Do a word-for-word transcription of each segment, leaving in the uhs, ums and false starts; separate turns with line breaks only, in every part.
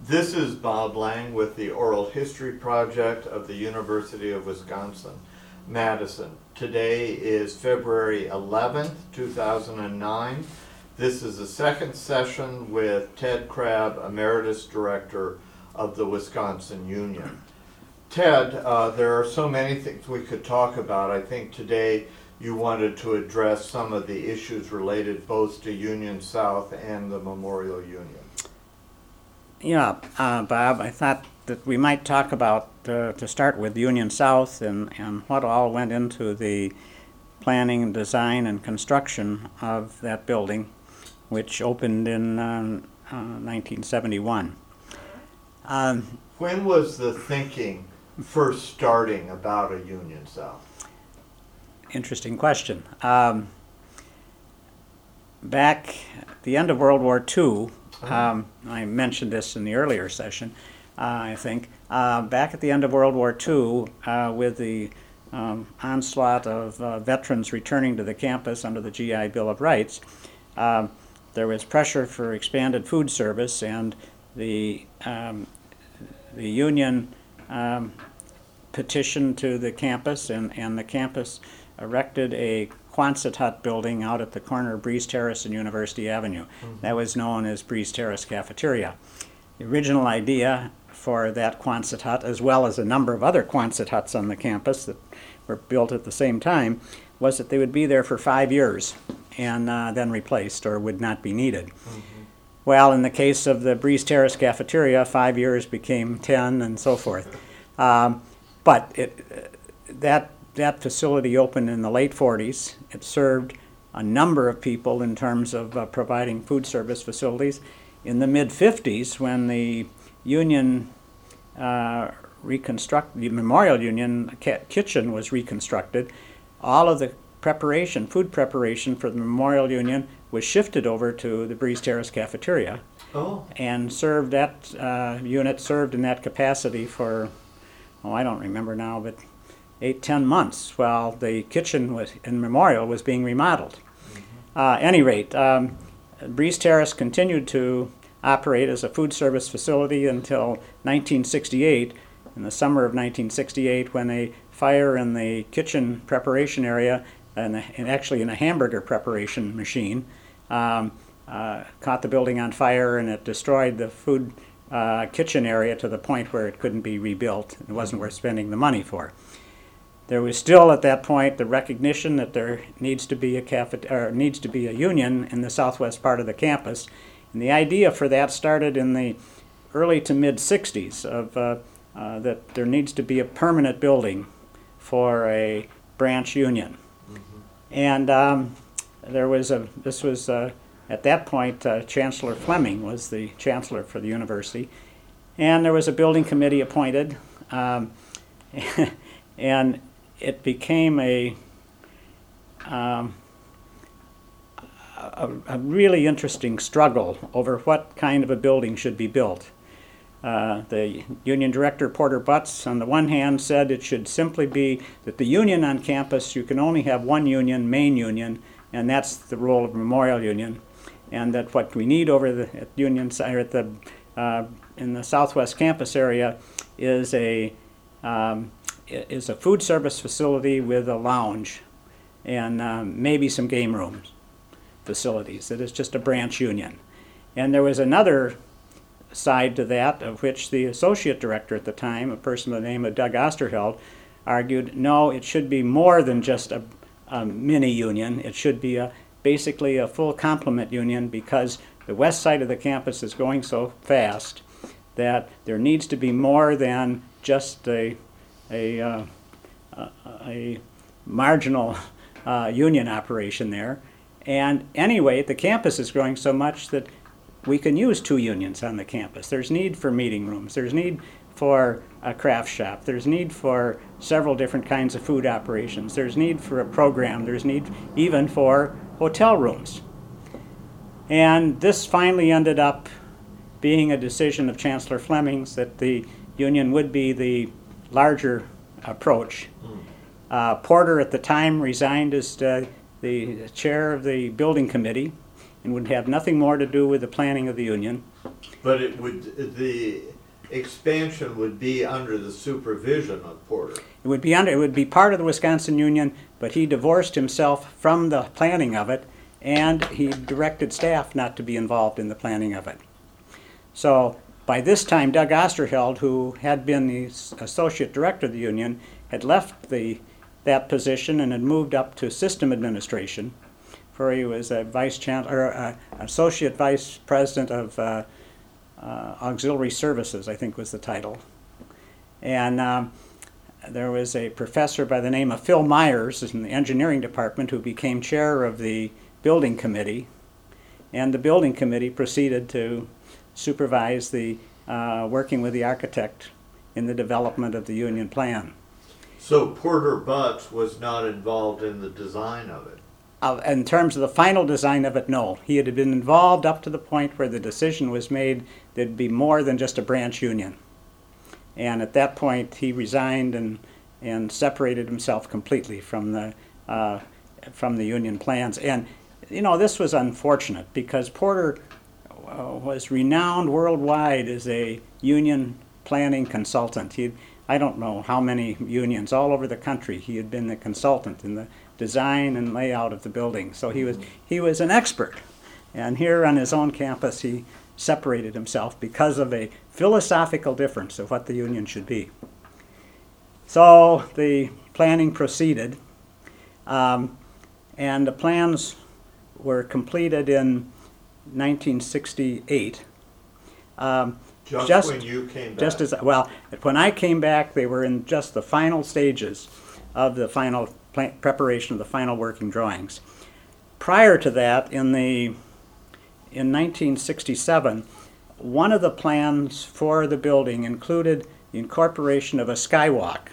This is Bob Lang with the Oral History Project of the University of Wisconsin, Madison. Today is February eleventh, two thousand nine. This is the second session with Ted Crabb, Emeritus Director of the Wisconsin Union. Ted, uh, there are so many things we could talk about. I think today you wanted to address some of the issues related both to Union South and the Memorial Union.
Yeah, uh, Bob, I thought that we might talk about, uh, to start with, Union South and, and what all went into the planning, design, and construction of that building, which opened in uh, uh, nineteen seventy-one. Um,
when was the thinking first starting about a Union South?
Interesting question. Um, back at the end of World War Two, um, I mentioned this in the earlier session, uh, I think, uh, back at the end of World War Two, uh, with the um, onslaught of uh, veterans returning to the campus under the G I Bill of Rights, uh, there was pressure for expanded food service, and the, um, the union um, petitioned to the campus, and, and the campus erected a Quonset hut building out at the corner of Breeze Terrace and University Avenue. Mm-hmm. That was known as Breeze Terrace Cafeteria. The original idea for that Quonset hut, as well as a number of other Quonset huts on the campus that were built at the same time, was that they would be there for five years and uh, then replaced or would not be needed. Mm-hmm. Well, in the case of the Breeze Terrace Cafeteria, five years became ten and so forth. Um, but it, uh, that That facility opened in the late forties. It served a number of people in terms of uh, providing food service facilities. In the mid fifties, when the union uh, reconstruct the Memorial Union kitchen was reconstructed, all of the preparation, food preparation for the Memorial Union was shifted over to the Breeze Terrace Cafeteria.
Oh. And
served that uh, unit served in that capacity for, oh, I don't remember now, but eight, ten months while the kitchen was in Memorial was being remodeled. Mm-hmm. Uh, any rate, um, Breeze Terrace continued to operate as a food service facility until nineteen sixty-eight, in the summer of nineteen sixty-eight, when a fire in the kitchen preparation area, and, and actually in a hamburger preparation machine, um, uh, caught the building on fire, and it destroyed the food uh, kitchen area to the point where it couldn't be rebuilt. It wasn't worth spending the money for. There was still at that point the recognition that there needs to be a cafet- or needs to be a union in the southwest part of the campus, and the idea for that started in the early to mid sixties of uh, uh, that there needs to be a permanent building for a branch union, mm-hmm. and um, there was a this was uh, at that point uh, Chancellor Fleming was the chancellor for the university, and there was a building committee appointed, um, and it became a, um, a a really interesting struggle over what kind of a building should be built. Uh, the union director, Porter Butts, on the one hand said it should simply be that the union on campus, you can only have one union, main union, and that's the role of Memorial Union, and that what we need over the at Union or at the uh, in the Southwest campus area is a um, is a food service facility with a lounge and um, maybe some game rooms facilities. That is just a branch union. And there was another side to that, of which the associate director at the time, a person by the name of Doug Osterheld, argued, no, it should be more than just a, a mini union. It should be a basically a full complement union, because the west side of the campus is going so fast that there needs to be more than just a a, uh, a, a marginal uh, union operation there. And anyway, the campus is growing so much that we can use two unions on the campus. There's need for meeting rooms. There's need for a craft shop. There's need for several different kinds of food operations. There's need for a program. There's need even for hotel rooms. And this finally ended up being a decision of Chancellor Fleming's that the union would be the larger approach. Mm. Uh, Porter at the time resigned as uh, the chair of the building committee and would have nothing more to do with the planning of the union.
But it would, the expansion would be under the supervision of Porter.
It would be under, it would be part of the Wisconsin Union, but he divorced himself from the planning of it, and he directed staff not to be involved in the planning of it. So by this time, Doug Osterheld, who had been the associate director of the union, had left the that position and had moved up to system administration, where he was a vice chancellor, or uh, associate vice president of uh, uh, auxiliary services, I think was the title. And um, there was a professor by the name of Phil Myers in the engineering department who became chair of the building committee, and the building committee proceeded to supervise the uh, working with the architect in the development of the union plan.
So Porter Butts was not involved in the design of it?
Uh, in terms of the final design of it, no. He had been involved up to the point where the decision was made there'd be more than just a branch union. And at that point, he resigned and, and separated himself completely from the, uh, from the union plans. And, you know, this was unfortunate because Porter uh, was renowned worldwide as a union planning consultant. He, I don't know how many unions all over the country. He had been the consultant in the design and layout of the building. So he was, he was an expert. And here on his own campus, he separated himself because of a philosophical difference of what the union should be. So the planning proceeded, um, and the plans were completed in nineteen sixty-eight. Um,
Just,
just
when you came back?
Just as, well, when I came back, they were in just the final stages of the final pla- preparation of the final working drawings. Prior to that, in the in nineteen sixty-seven, one of the plans for the building included the incorporation of a skywalk,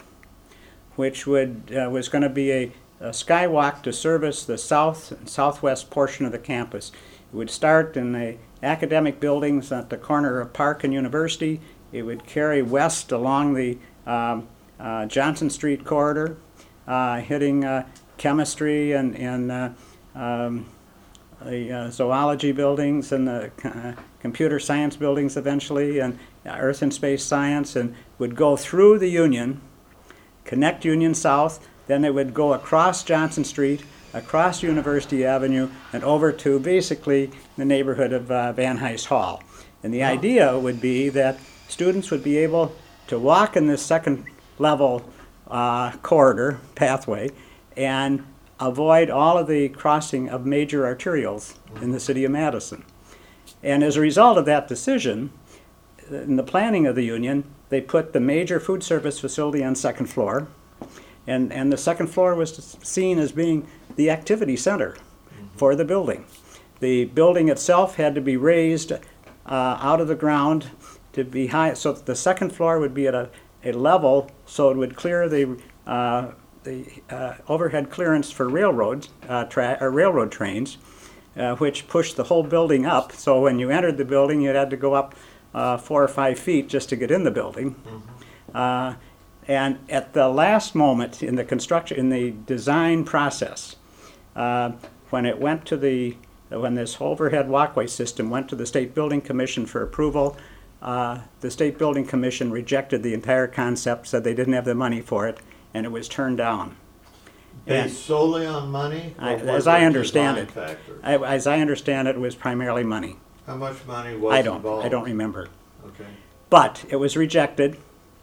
which would uh, was going to be a, a skywalk to service the south and southwest portion of the campus. It would start in the academic buildings at the corner of Park and University. It would carry west along the um, uh, Johnson Street corridor, uh, hitting uh, chemistry and, and uh, um, the uh, zoology buildings and the uh, computer science buildings eventually, and earth and space science, and would go through the Union, connect Union South, then it would go across Johnson Street, across University Avenue, and over to basically the neighborhood of uh, Van Hise Hall. And the idea would be that students would be able to walk in this second level uh, corridor pathway and avoid all of the crossing of major arterials in the city of Madison. And as a result of that decision, in the planning of the Union, they put the major food service facility on second floor, and, and the second floor was seen as being the activity center mm-hmm. for the building. The building itself had to be raised uh, out of the ground to be high, so that the second floor would be at a, a level so it would clear the uh, the uh, overhead clearance for railroad uh, tra- or railroad trains, uh, which pushed the whole building up. So when you entered the building, you had to go up uh, four or five feet just to get in the building. Mm-hmm. Uh, and at the last moment in the construction, in the design process, uh, when it went to the, when this overhead walkway system went to the State Building Commission for approval, uh, the State Building Commission rejected the entire concept, said they didn't have the money for it, and it was turned down.
Based and solely on money?
I, as I understand it, I, as I understand it, it was primarily money.
How much money was
I don't,
involved?
I don't remember.
Okay.
But it was rejected.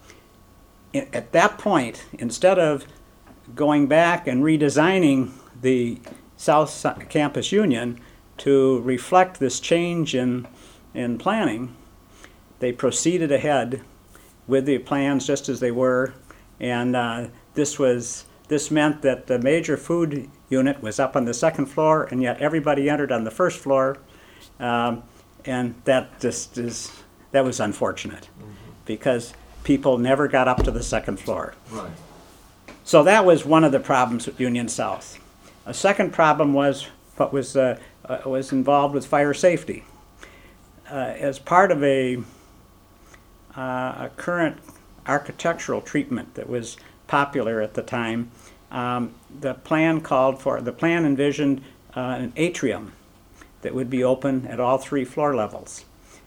I, at that point, instead of going back and redesigning the South Campus Union to reflect this change in, in planning, they proceeded ahead with the plans just as they were, and uh, This was this meant that the major food unit was up on the second floor, and yet everybody entered on the first floor, um, and that just is that was unfortunate mm-hmm. because people never got up to the second floor.
Right.
So that was one of the problems with Union South. A second problem was what was uh, uh, was involved with fire safety. Uh, as part of a uh, a current architectural treatment that was popular at the time, um, the plan called for, the plan envisioned uh, an atrium that would be open at all three floor levels.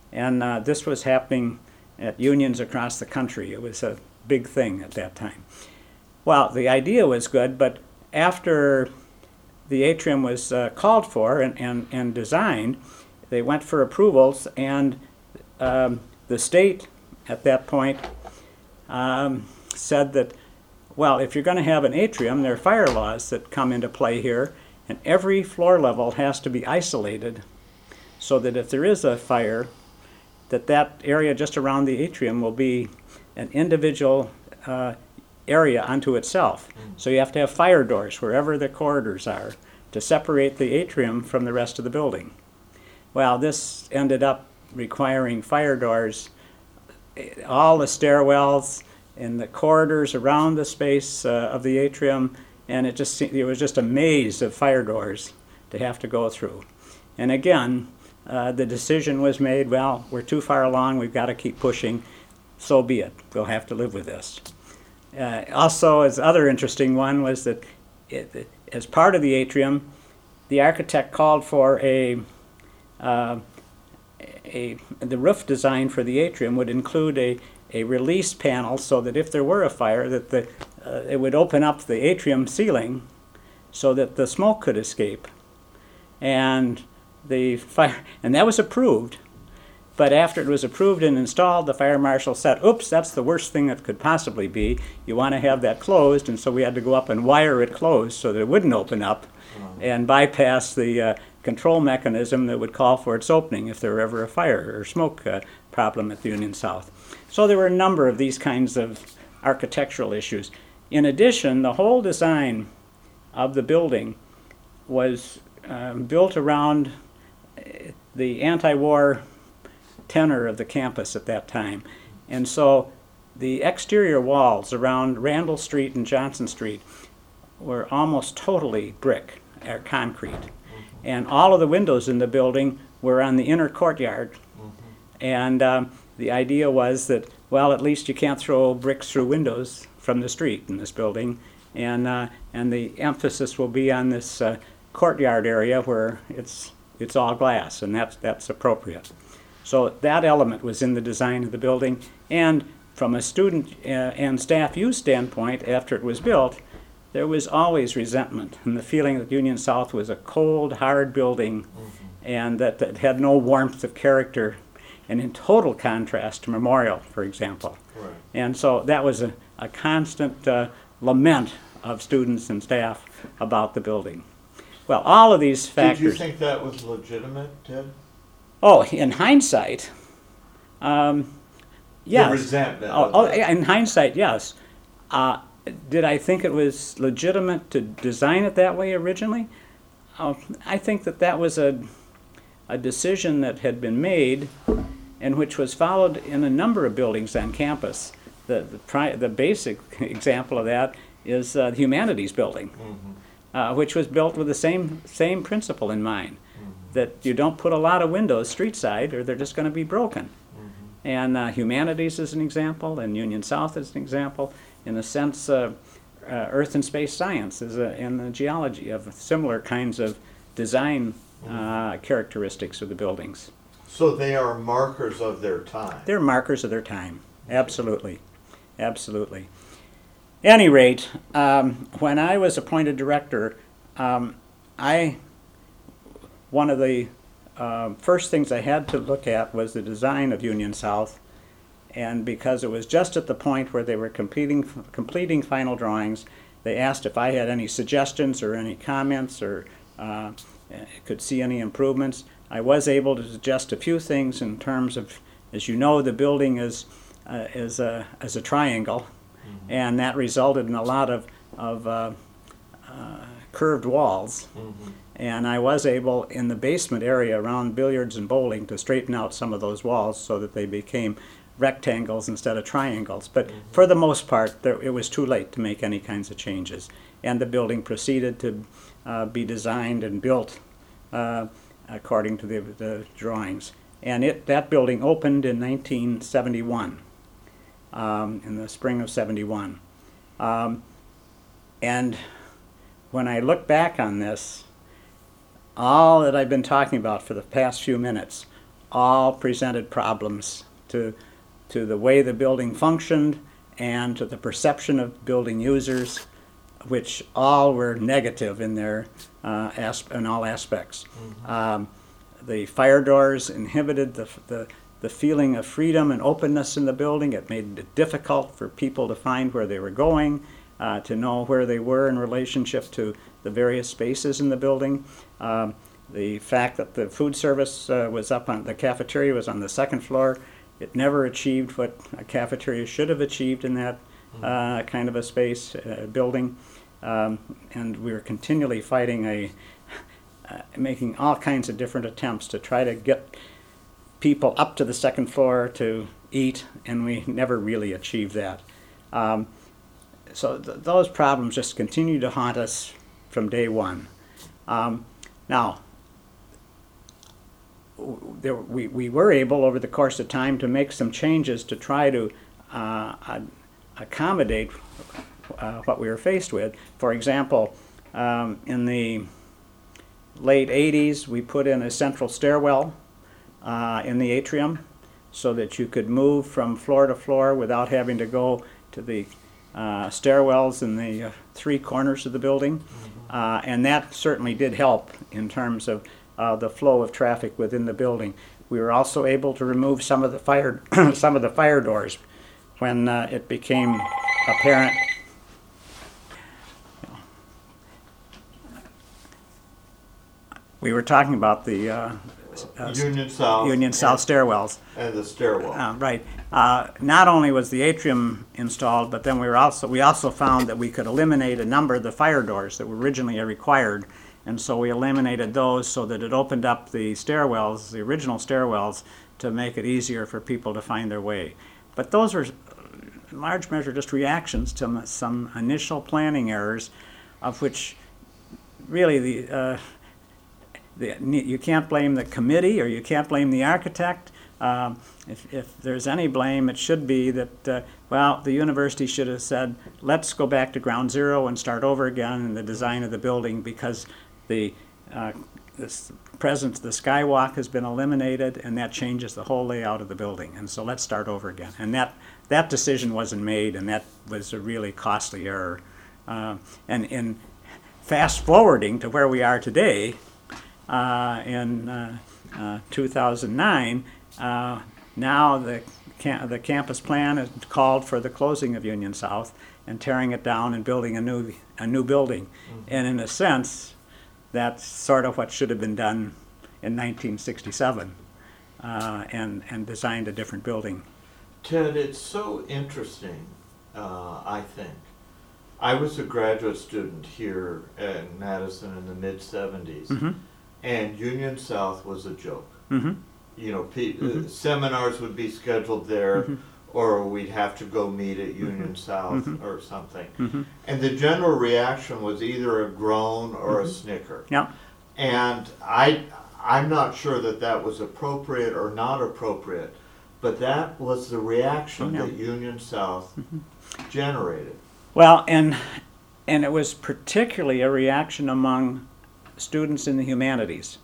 And uh, this was happening at unions across the country. It was a big thing at that time. Well, the idea was good, but after the atrium was uh, called for and, and, and designed, they went for approvals, and um, the state at that point um, said that, well, if you're going to have an atrium, there are fire laws that come into play here, and every floor level has to be isolated so that if there is a fire, that that area just around the atrium will be an individual uh, area unto itself. Mm. So you have to have fire doors wherever the corridors are to separate the atrium from the rest of the building. Well, this ended up requiring fire doors, all the stairwells and the corridors around the space uh, of the atrium, and it just it was just a maze of fire doors to have to go through. And again, uh, the decision was made, well, we're too far along, we've got to keep pushing, so be it, we'll have to live with this. Uh, also, as other interesting one was that it, as part of the atrium, the architect called for a, uh, a the roof design for the atrium would include a, a release panel so that if there were a fire, that the uh, it would open up the atrium ceiling so that the smoke could escape. And the fire, and that was approved. But after it was approved and installed, the fire marshal said, oops, that's the worst thing that could possibly be. You want to have that closed, and so we had to go up and wire it closed so that it wouldn't open up mm-hmm. and bypass the uh, control mechanism that would call for its opening if there were ever a fire or smoke uh, problem at the Union South. So there were a number of these kinds of architectural issues. In addition, the whole design of the building was um, built around the anti-war tenor of the campus at that time. And so the exterior walls around Randall Street and Johnson Street were almost totally brick or concrete. Mm-hmm. And all of the windows in the building were on the inner courtyard. Mm-hmm. And um, the idea was that, well, at least you can't throw bricks through windows from the street in this building. And uh, and the emphasis will be on this uh, courtyard area where it's it's all glass, and that's that's appropriate. So that element was in the design of the building, and from a student uh, and staff use standpoint, after it was built, there was always resentment and the feeling that Union South was a cold, hard building, mm-hmm. and that, that had no warmth of character, and in total contrast to Memorial, for example. Right. And so that was a, a constant uh, lament of students and staff about the building. Well, all of these factors...
Did you think that was legitimate, Ted?
Oh, in hindsight, um, yes.
The resentment.
Oh, oh, in hindsight, yes. Uh, did I think it was legitimate to design it that way originally? Uh, I think that that was a, a decision that had been made and which was followed in a number of buildings on campus. The, the, pri- the basic example of that is uh, the Humanities Building, mm-hmm. uh, which was built with the same same principle in mind. That you don't put a lot of windows street side or they're just going to be broken. Mm-hmm. And uh, Humanities is an example, and Union South is an example. In a sense, uh, uh, Earth and Space Science is a, and the geology of similar kinds of design uh, mm-hmm. characteristics of the buildings.
So they are markers of their time.
They're markers of their time, absolutely, absolutely. At any rate, um, when I was appointed director, um, I... One of the uh, first things I had to look at was the design of Union South, and because it was just at the point where they were completing completing final drawings, they asked if I had any suggestions or any comments or uh, could see any improvements. I was able to suggest a few things in terms of, as you know, the building is uh, is a as a triangle, mm-hmm. and that resulted in a lot of of uh, uh, curved walls. Mm-hmm. And I was able, in the basement area around billiards and bowling, to straighten out some of those walls so that they became rectangles instead of triangles. But mm-hmm. for the most part, there, it was too late to make any kinds of changes. And the building proceeded to uh, be designed and built uh, according to the, the drawings. And it that building opened in nineteen seventy-one, um, in the spring of seventy-one. Um, and when I look back on this, all that I've been talking about for the past few minutes, all presented problems to, to the way the building functioned and to the perception of building users, which all were negative in their uh, asp- in all aspects. Mm-hmm. Um, the fire doors inhibited the, the the feeling of freedom and openness in the building. It made it difficult for people to find where they were going, uh, to know where they were in relationship to the various spaces in the building. Um, the fact that the food service uh, was up on the cafeteria was on the second floor. It never achieved what a cafeteria should have achieved in that uh, kind of a space uh, building. Um, and we were continually fighting a, uh, making all kinds of different attempts to try to get people up to the second floor to eat, and we never really achieved that. Um, so th- those problems just continue to haunt us from day one. Um, now, w- there, we, we were able over the course of time to make some changes to try to uh, ad- accommodate Uh, what we were faced with. For example, um, in the late eighties, we put in a central stairwell uh, in the atrium so that you could move from floor to floor without having to go to the uh, stairwells in the uh, three corners of the building. Mm-hmm. Uh, and that certainly did help in terms of uh, the flow of traffic within the building. We were also able to remove some of the fire, some of the fire doors when uh, it became apparent we were talking about the uh, uh,
Union South.
Union South stairwells.
And the stairwell.
Uh, right. Uh, not only was the atrium installed, but then we were also we also found that we could eliminate a number of the fire doors that were originally required, and so we eliminated those so that it opened up the stairwells, the original stairwells, to make it easier for people to find their way. But those were, in large measure, just reactions to some initial planning errors, of which really the. Uh, The, you can't blame the committee or you can't blame the architect. Um, if, if there's any blame, it should be that, uh, well, the university should have said, let's go back to ground zero and start over again in the design of the building, because the uh, this present, the skywalk has been eliminated, and that changes the whole layout of the building. And so let's start over again. And that, that decision wasn't made, and that was a really costly error. Uh, and in fast forwarding to where we are today, Uh, in uh, uh, two thousand nine, uh, now the cam- the campus plan has called for the closing of Union South and tearing it down and building a new a new building. Mm-hmm. And in a sense, that's sort of what should have been done in nineteen sixty-seven, uh, and and designed a different building.
Ted, it's so interesting. Uh, I think I was a graduate student here at Madison in the mid seventies. Mm-hmm. And Union South was a joke. Mm-hmm. You know, pe- mm-hmm. uh, seminars would be scheduled there, mm-hmm. or we'd have to go meet at Union mm-hmm. South mm-hmm. or something. Mm-hmm. And the general reaction was either a groan or mm-hmm. a snicker.
Yeah.
And I, I'm not sure that that was appropriate or not appropriate, but that was the reaction oh, yeah. that Union South mm-hmm. generated.
Well, and and it was particularly a reaction among students in the humanities.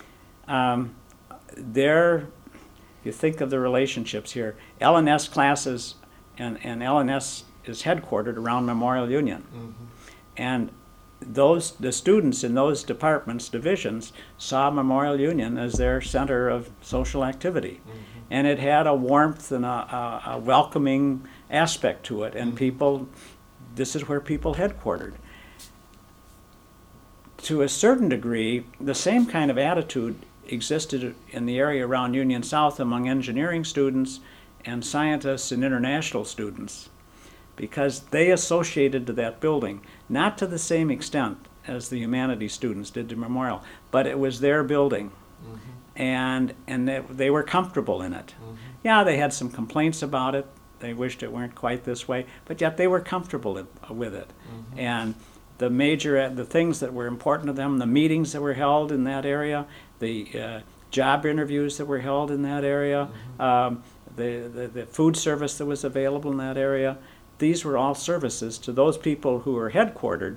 Um, there, if you think of the relationships here, L and S classes, and, and L and S is headquartered around Memorial Union. Mm-hmm. And those the students in those departments, divisions, saw Memorial Union as their center of social activity. Mm-hmm. And it had a warmth and a, a, a welcoming aspect to it. And mm-hmm. people, this is where people headquartered. To a certain degree, the same kind of attitude existed in the area around Union South among engineering students and scientists and international students, because they associated to that building, not to the same extent as the humanities students did to Memorial, but it was their building. Mm-hmm. and and they, they were comfortable in it. Mm-hmm. Yeah, they had some complaints about it. They wished it weren't quite this way, but yet they were comfortable with it. Mm-hmm. And the major, the things that were important to them, the meetings that were held in that area, the uh, job interviews that were held in that area, mm-hmm. um, the, the, the food service that was available in that area, these were all services to those people who were headquartered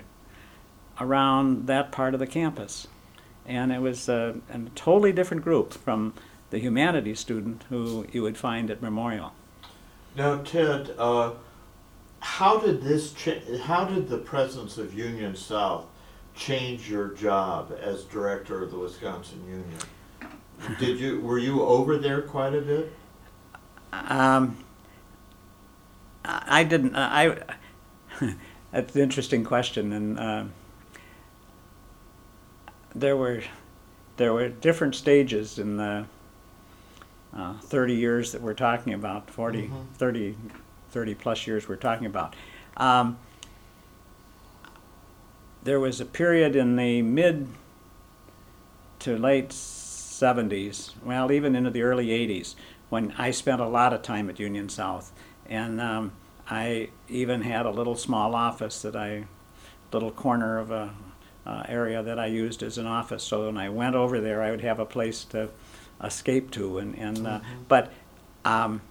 around that part of the campus. And it was a, a totally different group from the humanities student who you would find at Memorial.
Now, Ted, uh, how did this cha- how did the presence of Union South change your job as director of the Wisconsin Union? Did you were you over there quite a bit?
Um, I didn't. I. That's an interesting question, and uh, there were there were different stages in the uh, thirty years that we're talking about, forty, mm-hmm. thirty, thirty plus years we're talking about. Um, there was a period in the mid to late seventies, well, even into the early eighties, when I spent a lot of time at Union South, and um, I even had a little small office that I, little corner of a uh, area that I used as an office. So when I went over there, I would have a place to escape to. And, and uh, mm-hmm. But um,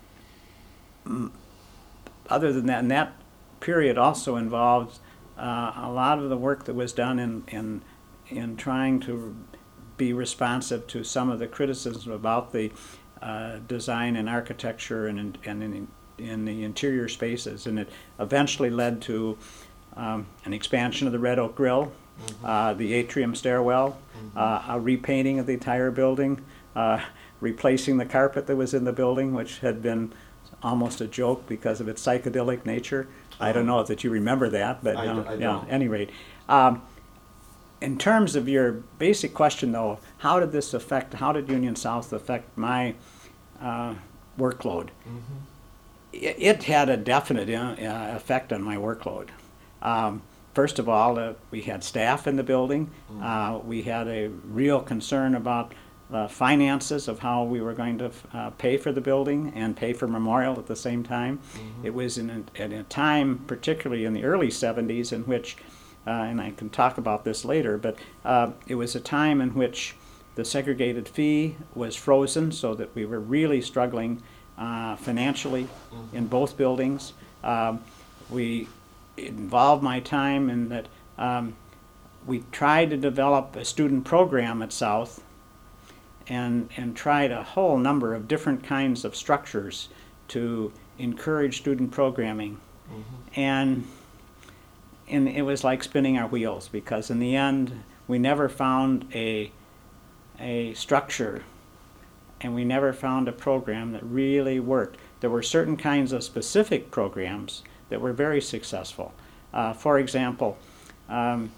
other than that, and that period also involved uh, a lot of the work that was done in in in trying to be responsive to some of the criticism about the uh, design and architecture and and in, in the interior spaces, and it eventually led to um, an expansion of the Red Oak Grill, mm-hmm. uh, the atrium stairwell, mm-hmm. uh, a repainting of the entire building, uh, replacing the carpet that was in the building, which had been almost a joke because of its psychedelic nature. Oh. I don't know that you remember that, but
I,
uh,
I
yeah, at any rate. Um, in terms of your basic question, though, how did this affect, how did Union South affect my uh, workload? Mm-hmm. It, it had a definite uh, effect on my workload. Um, first of all, uh, we had staff in the building. Mm-hmm. Uh, we had a real concern about the finances of how we were going to uh, pay for the building and pay for Memorial at the same time. Mm-hmm. It was in a, at a time, particularly in the early seventies, in which, uh, and I can talk about this later, but uh, it was a time in which the segregated fee was frozen, so that we were really struggling uh, financially mm-hmm. in both buildings. Um, we it involved my time in that um, we tried to develop a student program at South, and and tried a whole number of different kinds of structures to encourage student programming. Mm-hmm. And and it was like spinning our wheels, because in the end we never found a a structure, and we never found a program that really worked. There were certain kinds of specific programs that were very successful. Uh, for example, um,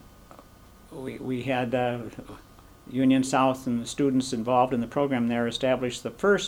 we we had uh, Union South and the students involved in the program there established the first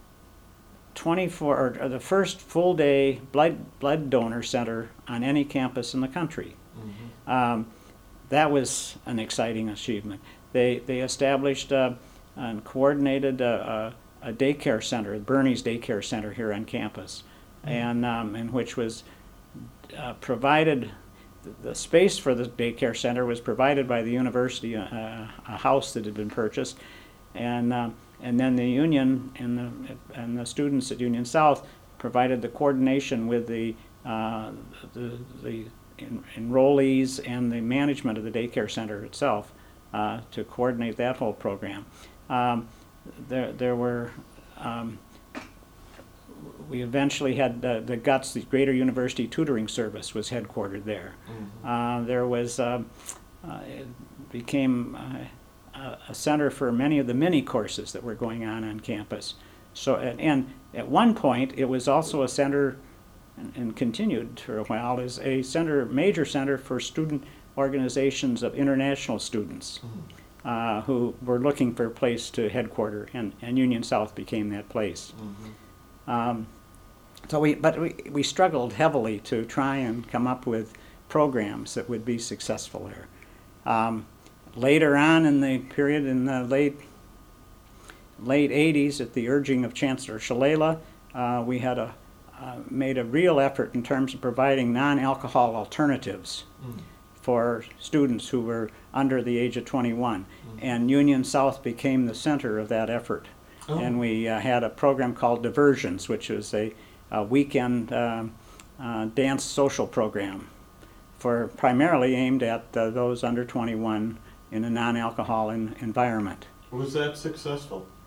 twenty-four or, or the first full day blood blood donor center on any campus in the country. Mm-hmm. Um, that was an exciting achievement. They they established uh, and coordinated a, a, a daycare center, Bernie's Daycare Center here on campus, mm-hmm. and um, in which was uh, provided. The space for the daycare center was provided by the university, uh, a house that had been purchased, and uh, and then the union and the and the students at Union South provided the coordination with the uh, the, the en- enrollees and the management of the daycare center itself uh, to coordinate that whole program. Um, there there were. Um, We eventually had the, the GUTS, the Greater University Tutoring Service, was headquartered there. Mm-hmm. Uh, there was, uh, uh, it became uh, a center for many of the mini courses that were going on on campus. So, and, and at one point, it was also a center, and, and continued for a while, as a center, major center for student organizations of international students mm-hmm. uh, who were looking for a place to headquarter, and, and Union South became that place. Mm-hmm. Um, So we, but we, we struggled heavily to try and come up with programs that would be successful there. Um, later on in the period, in the late late eighties, at the urging of Chancellor Shalala, uh, we had a uh, made a real effort in terms of providing non-alcohol alternatives mm. for students who were under the age of twenty-one, mm. and Union South became the center of that effort. Oh. And we uh, had a program called Diversions, which was a a weekend uh, uh, dance social program for primarily aimed at uh, those under twenty-one in a non-alcohol in, environment.
Was that successful?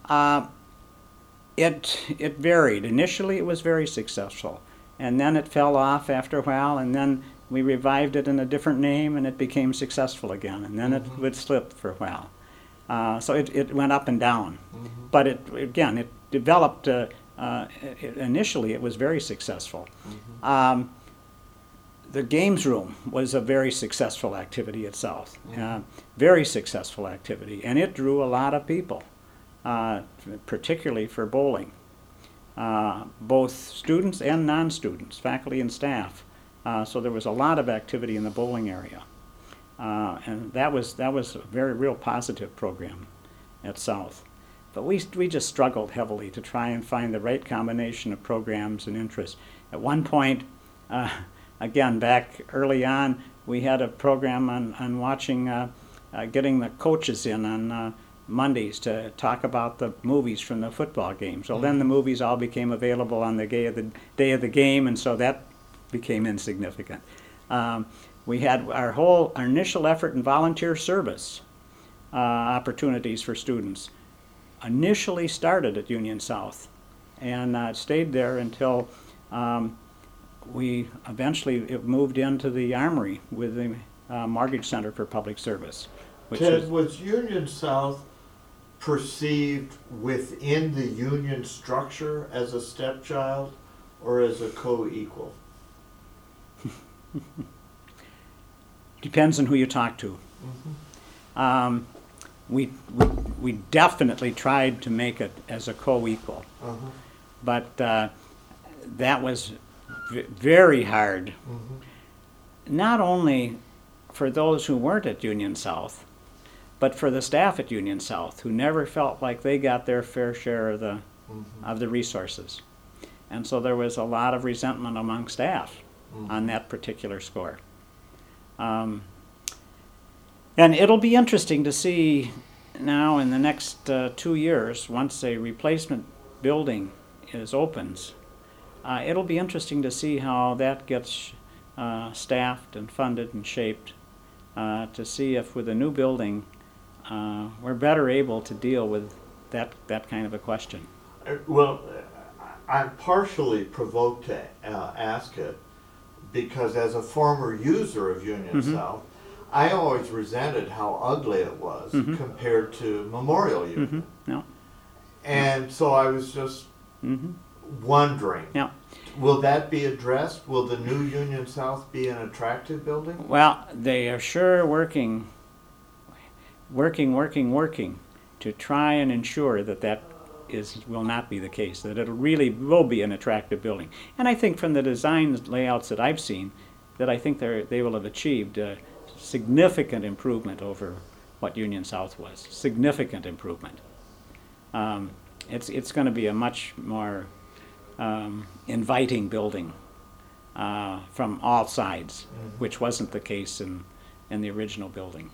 Uh, it it varied. Initially, it was very successful, and then it fell off after a while, and then we revived it in a different name, and it became successful again, and then
Mm-hmm.
it would slip for a while. Uh, so it, it went up and down,
Mm-hmm.
but it again it developed. Uh, uh, it, initially, it was very successful.
Mm-hmm.
Um, the games room was a very successful activity itself,
Mm-hmm.
uh, very successful activity, and it drew a lot of people, uh, particularly for bowling, uh, both students and non-students, faculty and staff. Uh, so there was a lot of activity in the bowling area, uh, and that was that was a very real positive program at South. But we we just struggled heavily to try and find the right combination of programs and interests. At one point, uh, again back early on, we had a program on on watching, uh, uh, getting the coaches in on uh, Mondays to talk about the movies from the football games. Well, then the movies all became available on the day of the day of the game, and so that became insignificant. Um, we had our whole our initial effort in volunteer service uh, opportunities for students. Initially started at Union South, and uh, stayed there until um, we eventually it moved into the Armory with the uh, Mortgage Center for Public Service. Which
Ted,
is,
was Union South perceived within the union structure as a stepchild or as a co-equal?
depends on who you talk to.
Mm-hmm.
Um, we, we we definitely tried to make it as a co-equal,
Uh-huh.
but uh, that was v- very hard.
Mm-hmm.
Not only for those who weren't at Union South, but for the staff at Union South, who never felt like they got their fair share of the
Mm-hmm.
of the resources. And so there was a lot of resentment among staff
Mm-hmm.
on that particular score. Um, and it'll be interesting to see now in the next uh, two years, once a replacement building is opens, uh, it'll be interesting to see how that gets uh, staffed and funded and shaped, uh, to see if with a new building uh, we're better able to deal with that, that kind of a question.
Uh, Well, I'm partially provoked to uh, ask it because as a former user of Union
Mhm.
South, I always resented how ugly it was
Mhm.
compared to Memorial Union.
Mm-hmm. No.
And so I was just
Mm-hmm.
wondering,
Yeah.
will that be addressed? Will the new Union South be an attractive building?
Well, they are sure working, working, working, working to try and ensure that that is will not be the case. That it really will be an attractive building. And I think from the design layouts that I've seen, that I think they they will have achieved a significant improvement over what Union South was. Significant improvement. Um, it's it's going to be a much more um, inviting building uh, from all sides,
Mhm.
which wasn't the case in, in the original building.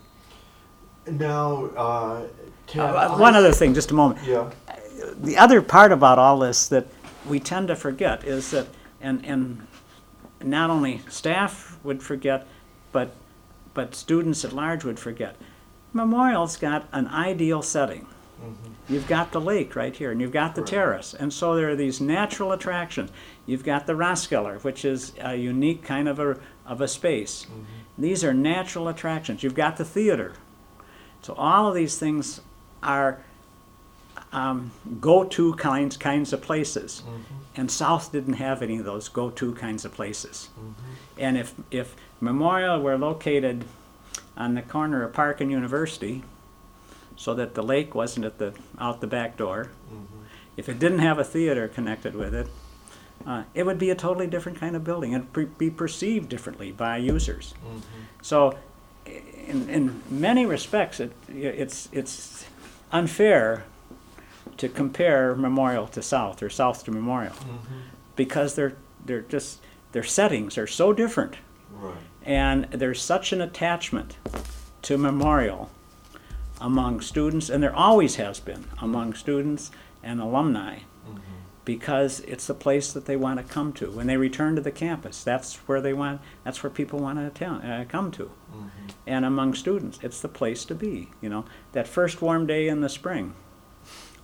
Now, uh, Ted,
Uh,
I-
one other thing, just a moment.
Yeah.
The other part about all this that we tend to forget is that, and, and not only staff would forget, but, but students at large would forget. Memorial's got an ideal setting.
Mhm.
You've got the lake right here, and you've got the
Correct.
terrace, and so there are these natural attractions. You've got the Roskilder, which is a unique kind of a of a space.
Mhm.
These are natural attractions. You've got the theater. So all of these things are um, go-to kinds kinds of places,
Mhm.
and South didn't have any of those go-to kinds of places.
Mhm.
And if if Memorial were located on the corner of Park and University, so that the lake wasn't at the out the back door,
Mhm.
if it didn't have a theater connected with it, uh, it would be a totally different kind of building. It'd pre- be perceived differently by users.
Mhm.
So, in, in many respects, it, it's it's unfair to compare Memorial to South or South to Memorial
Mhm.
because they're they're just their settings are so different,
Right.
and there's such an attachment to Memorial among students, and there always has been among students and alumni,
Mhm.
because it's the place that they want to come to when they return to the campus. That's where they want. That's where people want to attend, uh, come to.
Mhm.
And among students, it's the place to be. You know, that first warm day in the spring,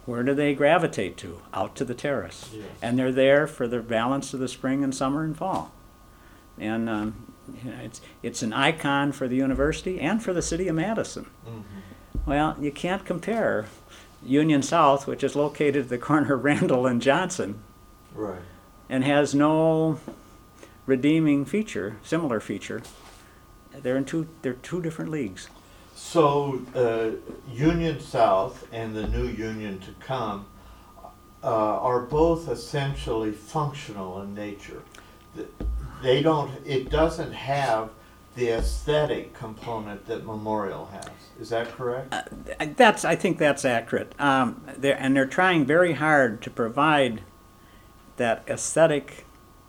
where do they gravitate to? Out to the terrace.
Yes.
And they're there for the balance of the spring and summer and fall. And um, you know, it's, it's an icon for the university and for the city of Madison.
Mm-hmm.
Well, you can't compare Union South, which is located at the corner of Randall and Johnson,
Right.
and has no redeeming feature, similar feature. They're in two, they're two different leagues.
So, uh, Union South and the new Union to come uh, are both essentially functional in nature. Th- They don't, it doesn't have the aesthetic component that Memorial has. Is that correct?
Uh, that's, I think that's accurate. Um, they're, and they're trying very hard to provide that aesthetic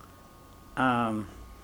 um,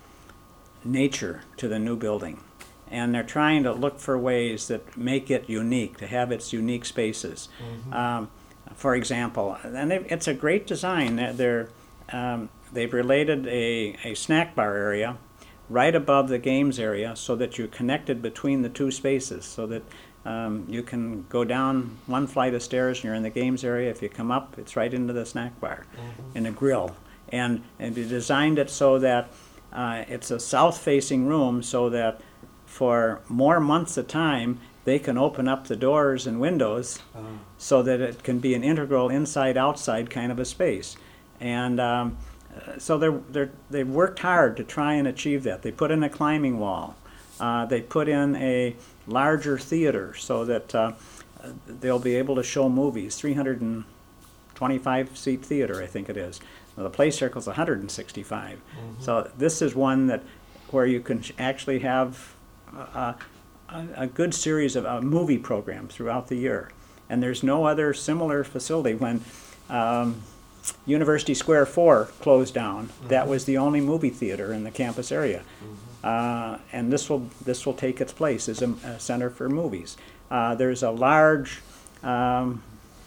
nature to the new building. And they're trying to look for ways that make it unique, to have its unique spaces.
Mm-hmm.
Um, for example, and they, it's a great design. They're, they're, um, they've related a, a snack bar area right above the games area so that you're connected between the two spaces, so that um, you can go down one flight of stairs and you're in the games area. If you come up, it's right into the snack bar
Mm-hmm.
and a grill. And, and they designed it so that uh, it's a south-facing room so that for more months at a time, they can open up the doors and windows
Uh,
so that it can be an integral inside-outside kind of a space. And um, uh, so they're, they're, they've worked hard to try and achieve that. They put in a climbing wall. Uh, they put in a larger theater so that uh, they'll be able to show movies, three hundred twenty-five seat theater, I think it is. Now, the Play Circle's one hundred sixty-five.
Mm-hmm.
So this is one that where you can actually have a, a, a good series of a movie program throughout the year. And there's no other similar facility. When um, University Square four closed down, mm-hmm. that was the only movie theater in the campus area. Mm-hmm. Uh, and this will this will take its place as a, a center for movies. Uh, there's a large um,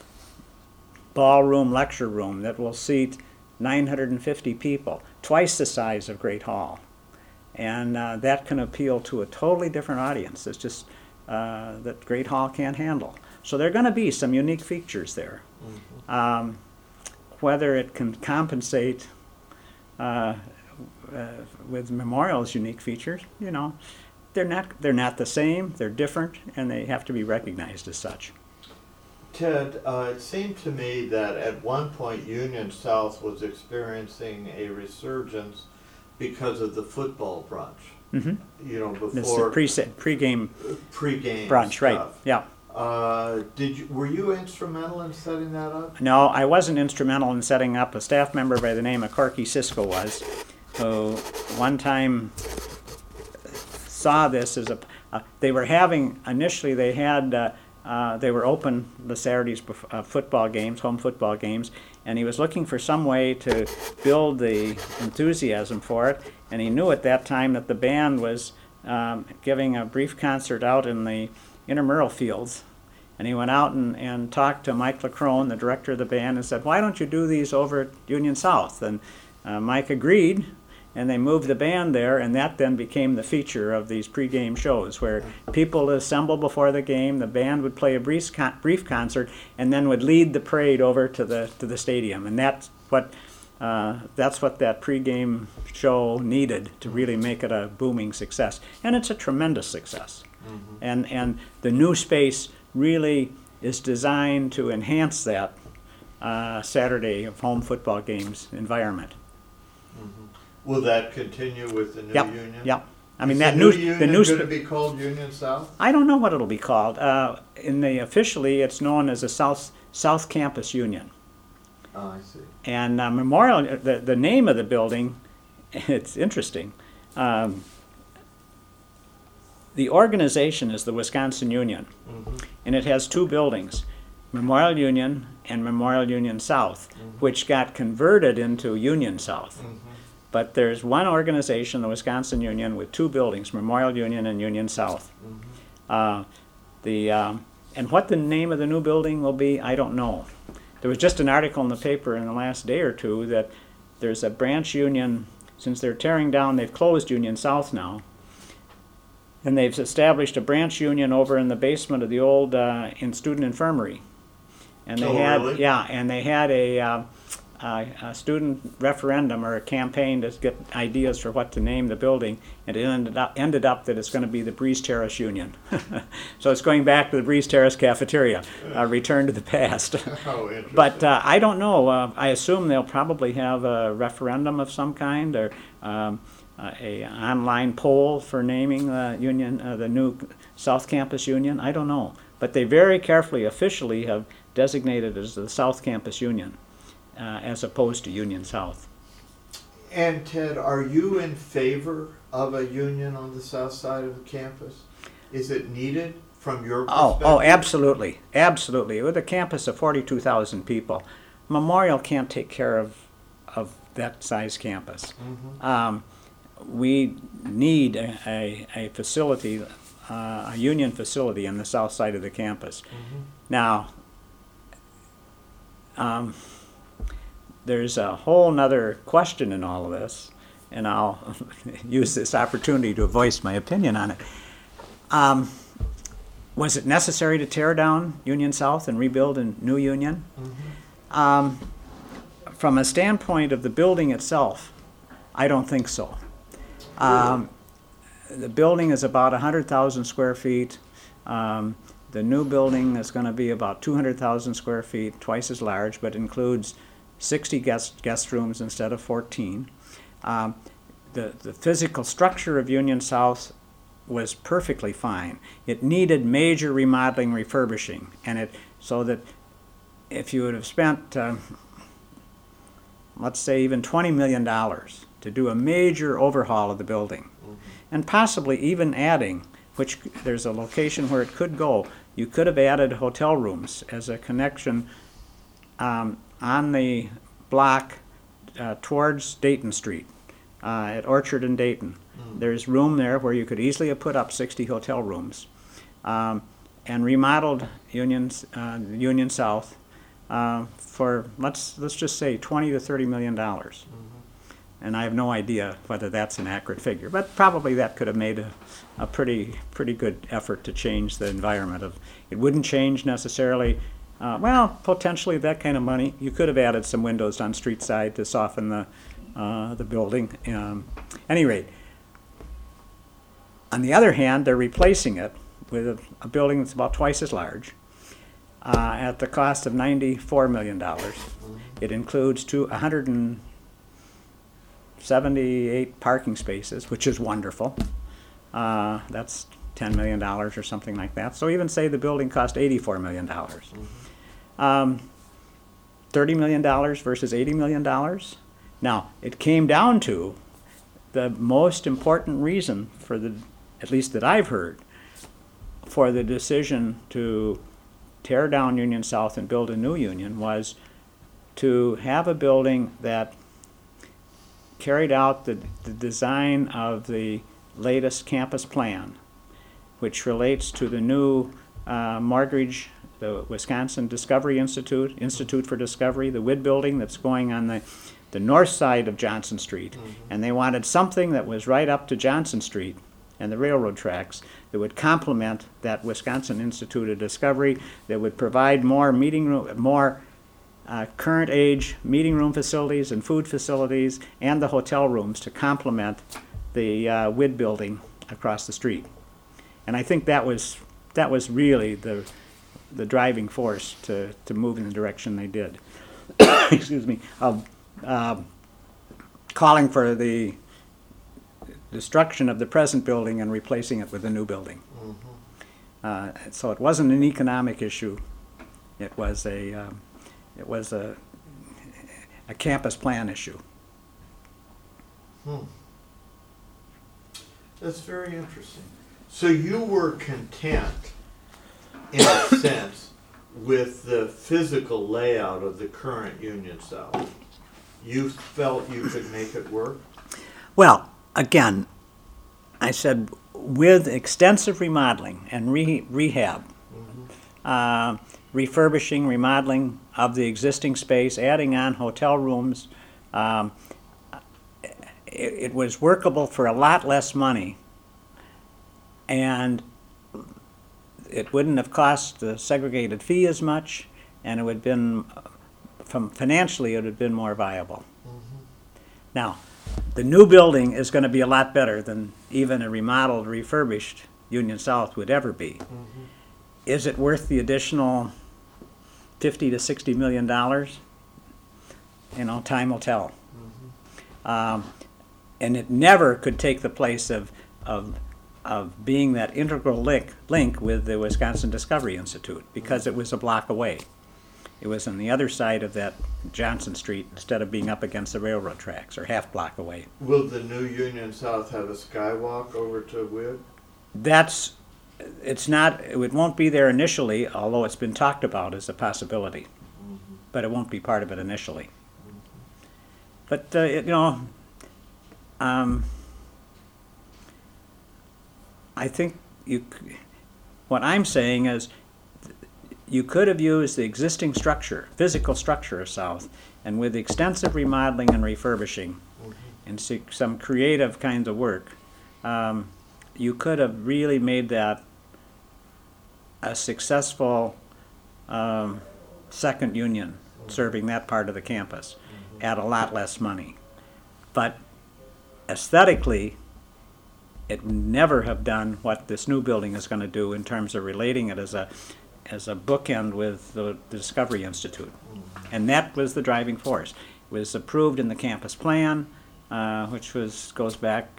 ballroom lecture room that will seat nine hundred fifty people, twice the size of Great Hall. And uh, that can appeal to a totally different audience. It's just uh, that Great Hall can't handle. So there are going to be some unique features there. Mm-hmm. Um, whether it can compensate uh, uh, with Memorial's unique features, you know, they're not they're not the same. They're different, and they have to be recognized as such.
Ted, uh, it seemed to me that at one point Union South was experiencing a resurgence because of the football brunch.
Mm-hmm.
You know,
It's the
before
pre pre-game
pre-game
brunch,
stuff.
right? Yeah.
Uh, did you, were you instrumental in setting that up?
No, I wasn't instrumental in setting up. A staff member by the name of Corky Cisco was, who one time saw this as a. Uh, they were having initially. They had. Uh, uh, they were open the Saturdays bef- uh, football games, home football games, and he was looking for some way to build the enthusiasm for it. And he knew at that time that the band was um, giving a brief concert out in the intramural fields. And he went out and, and talked to Mike LaCrone, the director of the band, and said, why don't you do these over at Union South? And uh, Mike agreed, and they moved the band there, and that then became the feature of these pregame shows, where people would assemble before the game, the band would play a brief, con- brief concert, and then would lead the parade over to the to the stadium. And that's what uh, that's what that pregame show needed to really make it a booming success. And it's a tremendous success. Mm-hmm. And and the new space really is designed to enhance that uh, Saturday of home football games environment.
Mm-hmm. Will that continue with the new
Yep.
union?
Yep. I mean
Is
that
the
new
new union
the new
going to
sp-
be called Union South?
I don't know what it'll be called. Uh, in the officially, it's known as the South South Campus Union.
Oh, I see.
And uh, Memorial, the the name of the building, it's interesting. Um, the organization is the Wisconsin Union,
Mm-hmm.
and it has two buildings, Memorial Union and Memorial Union South,
Mhm.
which got converted into Union South.
Mm-hmm.
But there's one organization, the Wisconsin Union, with two buildings, Memorial Union and Union South.
Mm-hmm.
Uh, the um, and what the name of the new building will be, I don't know. There was just an article in the paper in the last day or two that there's a branch union, since they're tearing down, they've closed Union South now, and they've established a branch union over in the basement of the old uh, in student infirmary. And they
Oh,
had,
really?
yeah, and they had a, uh, a, a student referendum or a campaign to get ideas for what to name the building, and it ended up, ended up that it's going to be the Breeze Terrace Union. So it's going back to the Breeze Terrace cafeteria, a return to the past.
Oh, interesting.
But uh, I don't know. Uh, I assume they'll probably have a referendum of some kind, or um, uh, a online poll for naming the union, uh, the new South Campus Union. I don't know. But they very carefully, officially, have designated it as the South Campus Union, uh, as opposed to Union South.
And Ted, are you in favor of a union on the south side of the campus? Is it needed from your
Oh,
perspective?
oh, absolutely, absolutely. With a campus of forty-two thousand people, Memorial can't take care of of that size campus.
Mhm.
Um, we need a, a, a facility, uh, a union facility on the south side of the campus.
Mhm.
Now, um, there's a whole nother question in all of this, and I'll use this opportunity to voice my opinion on it. Um, was it necessary to tear down Union South and rebuild a new Union?
Mhm.
Um, from a standpoint of the building itself, I don't think so. Um, the building is about one hundred thousand square feet. Um, the new building is going to be about two hundred thousand square feet, twice as large, but includes sixty guest guest rooms instead of fourteen. Um, the, the physical structure of Union South was perfectly fine. It needed major remodeling, refurbishing, and it so that if you would have spent, uh, let's say, even twenty million dollars to do a major overhaul of the building, mm-hmm. and possibly even adding, which there's a location where it could go, you could have added hotel rooms as a connection um, on the block uh, towards Dayton Street, uh, at Orchard and Dayton. Mm. There's room there where you could easily have put up sixty hotel rooms, um, and remodeled Unions, uh, Union South uh, for let's let's just say twenty to thirty million dollars. Mm-hmm. And I have no idea whether that's an accurate figure, but probably that could have made a, a pretty pretty good effort to change the environment. Of it wouldn't change necessarily. Uh, well, potentially that kind of money. You could have added some windows on street side to soften the uh, the building. Um, any rate, on the other hand, they're replacing it with a, a building that's about twice as large uh, at the cost of ninety-four million dollars. It includes two, one hundred seventy-eight parking spaces, which is wonderful. Uh, that's ten million dollars or something like that. So even say the building cost eighty-four million dollars. Mm-hmm. um, thirty million dollars versus eighty million dollars. Now, it came down to the most important reason for the, at least that I've heard, for the decision to tear down Union South and build a new union was to have a building that carried out the, the design of the latest campus plan, which relates to the new uh, Mortgage, the Wisconsin Discovery Institute, Institute for Discovery, the W I D building that's going on the, the north side of Johnson Street. Mm-hmm. And they wanted something that was right up to Johnson Street and the railroad tracks that would complement that Wisconsin Institute of Discovery, that would provide more meeting room, more Uh, current age meeting room facilities and food facilities and the hotel rooms to complement the uh, W I D building across the street. And I think that was that was really the the driving force to, to move in the direction they did. Excuse me. Of uh, calling for the destruction of the present building and replacing it with a new building. Mm-hmm. Uh, so it wasn't an economic issue. It was a um, It was a, a campus plan issue.
Hmm. That's very interesting. So you were content, in a sense, with the physical layout of the current Union South. You felt you could make it work?
Well, again, I said with extensive remodeling and re- rehab, mm-hmm. uh, refurbishing, remodeling of the existing space, adding on hotel rooms. Um, it, it was workable for a lot less money, and it wouldn't have cost the segregated fee as much, and it would have been, from financially, it would have been more viable.
Mhm.
Now, the new building is going to be a lot better than even a remodeled, refurbished Union South would ever be.
Mhm.
Is it worth the additional fifty to sixty million dollars? You know, time will tell.
Mhm.
Um, and it never could take the place of of of being that integral link link with the Wisconsin Discovery Institute, because it was a block away. It was on the other side of that Johnson Street instead of being up against the railroad tracks, or half block away.
Will the new Union South have a skywalk over to Wood?
That's, it's not, it won't be there initially, although it's been talked about as a possibility.
Mhm.
But it won't be part of it initially. But, uh, it, you know, um, I think you, c- what I'm saying is, you could have used the existing structure, physical structure of South, and with extensive remodeling and refurbishing,
Mhm.
and se- some creative kinds of work, um, you could have really made that a successful um, second union serving that part of the campus at a lot less money. But aesthetically, it would never have done what this new building is going to do in terms of relating it as a as a bookend with the Discovery Institute. And that was the driving force. It was approved in the campus plan, uh, which was goes back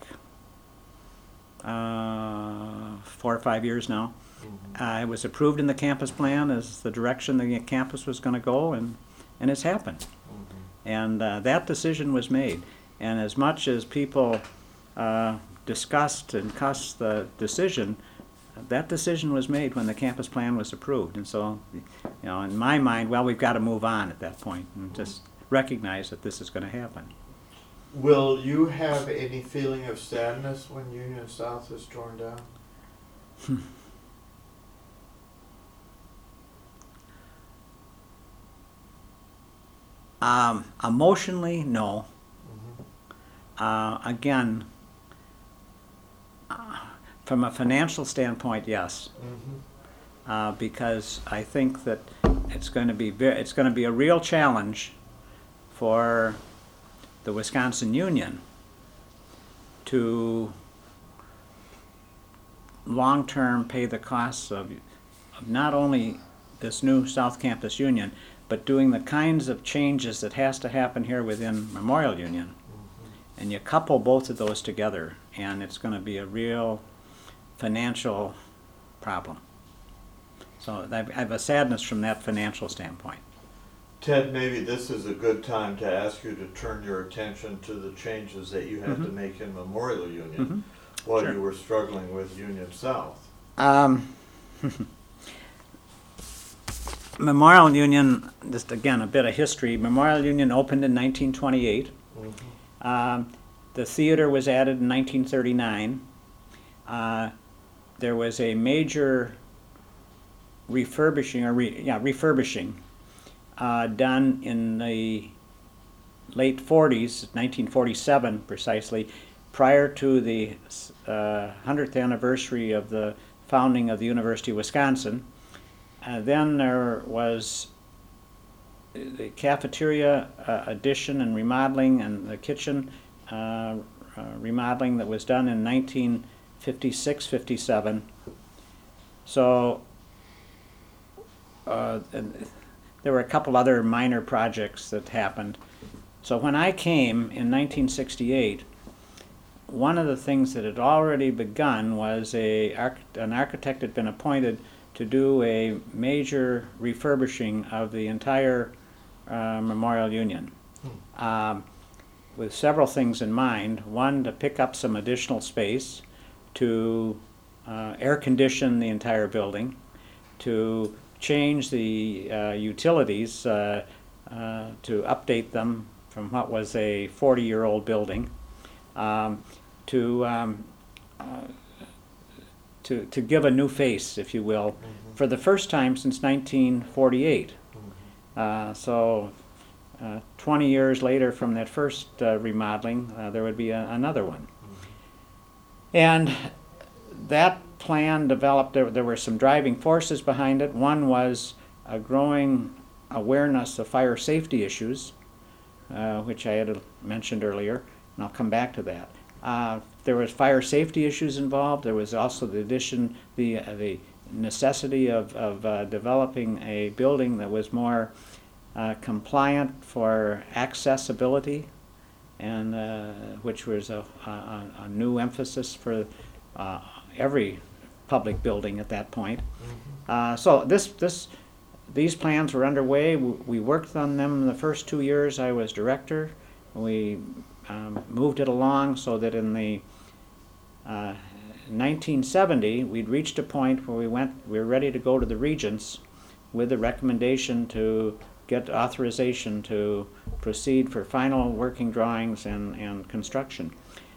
uh, four or five years now. Uh, it was approved in the campus plan as the direction the campus was going to go, and, and it's happened. And uh, that decision was made. And as much as people uh, discussed and cussed the decision, that decision was made when the campus plan was approved. And so, you know, in my mind, well, we've got to move on at that point and just recognize that this is going to happen.
Will you have any feeling of sadness when Union South is torn down?
Um, emotionally, no.
Mhm.
Uh, again, uh, from a financial standpoint, yes.
Mhm.
Uh, because I think that it's going to be ve- it's going to be a real challenge for the Wisconsin Union to long-term pay the costs of, of not only this new South Campus Union, but doing the kinds of changes that has to happen here within Memorial Union. And you couple both of those together, and it's going to be a real financial problem. So I've- I have a sadness from that financial standpoint.
Ted, maybe this is a good time to ask you to turn your attention to the changes that you had to
Mhm.
make in Memorial Union
Mhm.
while
Sure.
you were struggling with Union South.
Um, Memorial Union, just again, a bit of history. Memorial Union opened in nineteen twenty-eight.
Mhm.
Um, the theater was added in nineteen thirty-nine. Uh, there was a major refurbishing, or re, yeah, refurbishing uh, done in the late forties, nineteen forty-seven precisely, prior to the uh, hundredth anniversary of the founding of the University of Wisconsin. Uh, then there was the cafeteria uh, addition and remodeling, and the kitchen uh, uh, remodeling that was done in nineteen fifty-six fifty-seven. So uh, and there were a couple other minor projects that happened. So when I came in nineteen sixty-eight, one of the things that had already begun was a arch- an architect had been appointed to do a major refurbishing of the entire uh, Memorial Union, um, with several things in mind. One, to pick up some additional space, to uh, air condition the entire building, to change the uh, utilities, uh, uh, to update them from what was a forty-year-old building, um, to um, uh, to to give a new face, if you will,
Mhm.
for the first time since nineteen forty-eight.
Mhm.
Uh, so, uh, twenty years later from that first uh, remodeling, uh, there would be a, another one. And that plan developed, there, there were some driving forces behind it. One was a growing awareness of fire safety issues, uh, which I had mentioned earlier, and I'll come back to that. Uh, there was fire safety issues involved. There was also the addition, the uh, the necessity of, of uh, developing a building that was more uh, compliant for accessibility, and uh, which was a, a, a new emphasis for uh, every public building at that point. Mm-hmm. uh, so this this these plans were underway. We, we worked on them the first two years I was director. We um, moved it along so that in the uh, nineteen seventy we'd reached a point where we went we were ready to go to the regents with the recommendation to get authorization to proceed for final working drawings and, and construction.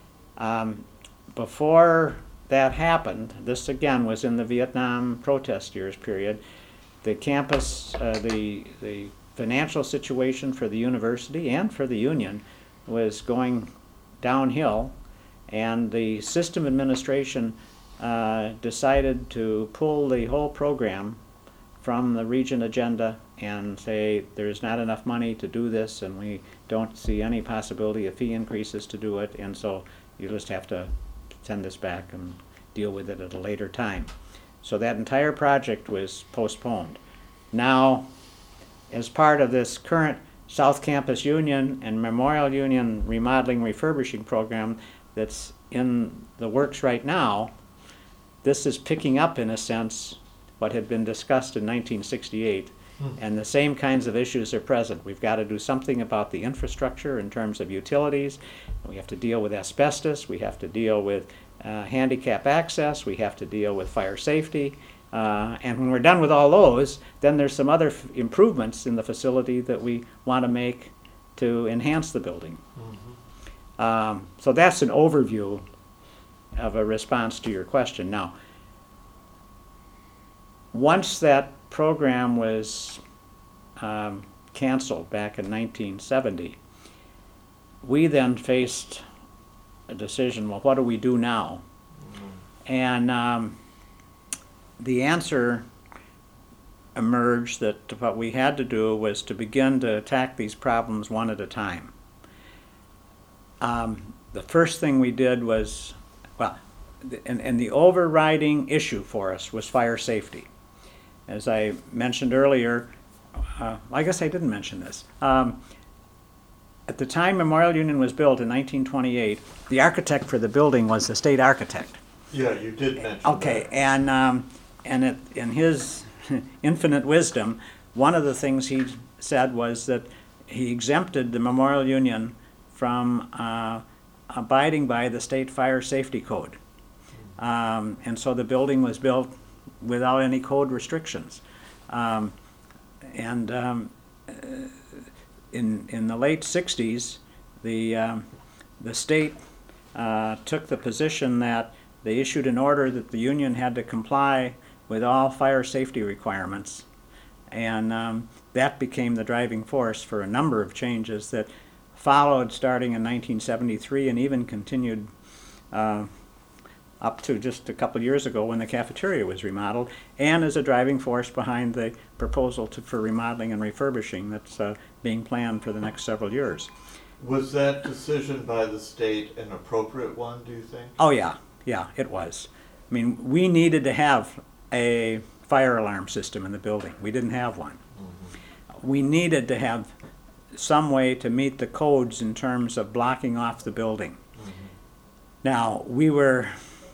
Um, before that happened, this again was in the Vietnam protest years period, the campus, uh, the, the financial situation for the university and for the union was going downhill, and the system administration uh, decided to pull the whole program from the region agenda and say there's not enough money to do this, and we don't see any possibility of fee increases to do it, and so you just have to send this back and deal with it at a later time. So that entire project was postponed. Now, as part of this current South Campus Union and Memorial Union remodeling refurbishing program that's in the works right now, this is picking up, in a sense, what had been discussed in nineteen sixty-eight, hmm. and the same kinds of issues are present. We've got to do something about the infrastructure in terms of utilities. We have to deal with asbestos. We have to deal with uh, handicap access. We have to deal with fire safety. Uh, and when we're done with all those, then there's some other f- improvements in the facility that we want to make to enhance the building. Mm-hmm. Um, so that's an overview of a response to your question. Now, once that program was um, canceled back in nineteen seventy, we then faced a decision, well, what do we do now? Mm-hmm. And um, the answer emerged that what we had to do was to begin to attack these problems one at a time. Um, the first thing we did was, well, and, and the overriding issue for us was fire safety. As I mentioned earlier, uh, I guess I didn't mention this. Um, at the time Memorial Union was built in nineteen twenty-eight, the architect for the building was the state architect.
Yeah, you did mention
okay, that. Okay, and um, and it, in his infinite wisdom, one of the things he said was that he exempted the Memorial Union from uh, abiding by the state fire safety code. Um, and so the building was built without any code restrictions. Um, and um, in in the late sixties, the um, the state uh, took the position that they issued an order that the union had to comply with all fire safety requirements, and um, that became the driving force for a number of changes that followed starting in nineteen seventy-three and even continued uh, up to just a couple years ago when the cafeteria was remodeled, and as a driving force behind the proposal to, for remodeling and refurbishing that's uh, being planned for the next several years.
Was that decision by the state an appropriate one, do you think?
Oh yeah, yeah, it was. I mean, we needed to have a fire alarm system in the building. We didn't have one. Mm-hmm. We needed to have some way to meet the codes in terms of blocking off the building. Mm-hmm. Now, we were,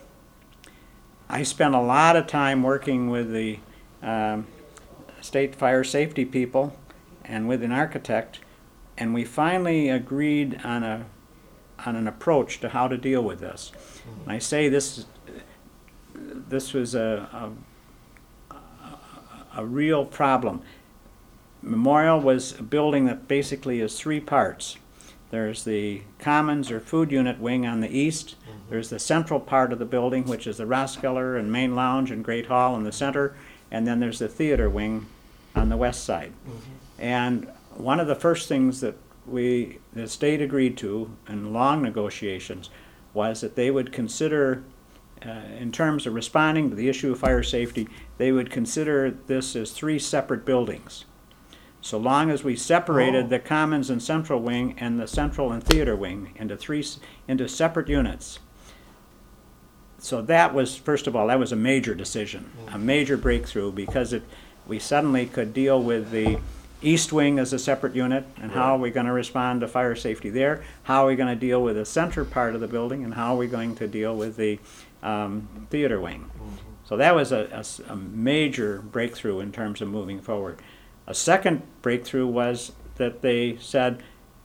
I spent a lot of time working with the um, state fire safety people and with an architect, and we finally agreed on a on an approach to how to deal with this. Mm-hmm. And I say this this was a, a, a real problem. Memorial was a building that basically is three parts. There's the Commons or Food Unit wing on the east. Mm-hmm. There's the central part of the building, which is the Roskeller and Main Lounge and Great Hall in the center. And then there's the theater wing on the west side. Mm-hmm. And one of the first things that we, the state agreed to in long negotiations was that they would consider, uh, in terms of responding to the issue of fire safety, they would consider this as three separate buildings. so long as we separated
Oh.
the commons and central wing and the central and theater wing into three s- into separate units. So that was, first of all, that was a major decision, a major breakthrough, because it we suddenly could deal with the east wing as a separate unit, and how are we going to respond to fire safety there? How are we going to deal with the center part of the building, and how are we going to deal with the um, theater wing? So that was a, a s- a major breakthrough in terms of moving forward. A second breakthrough was that they said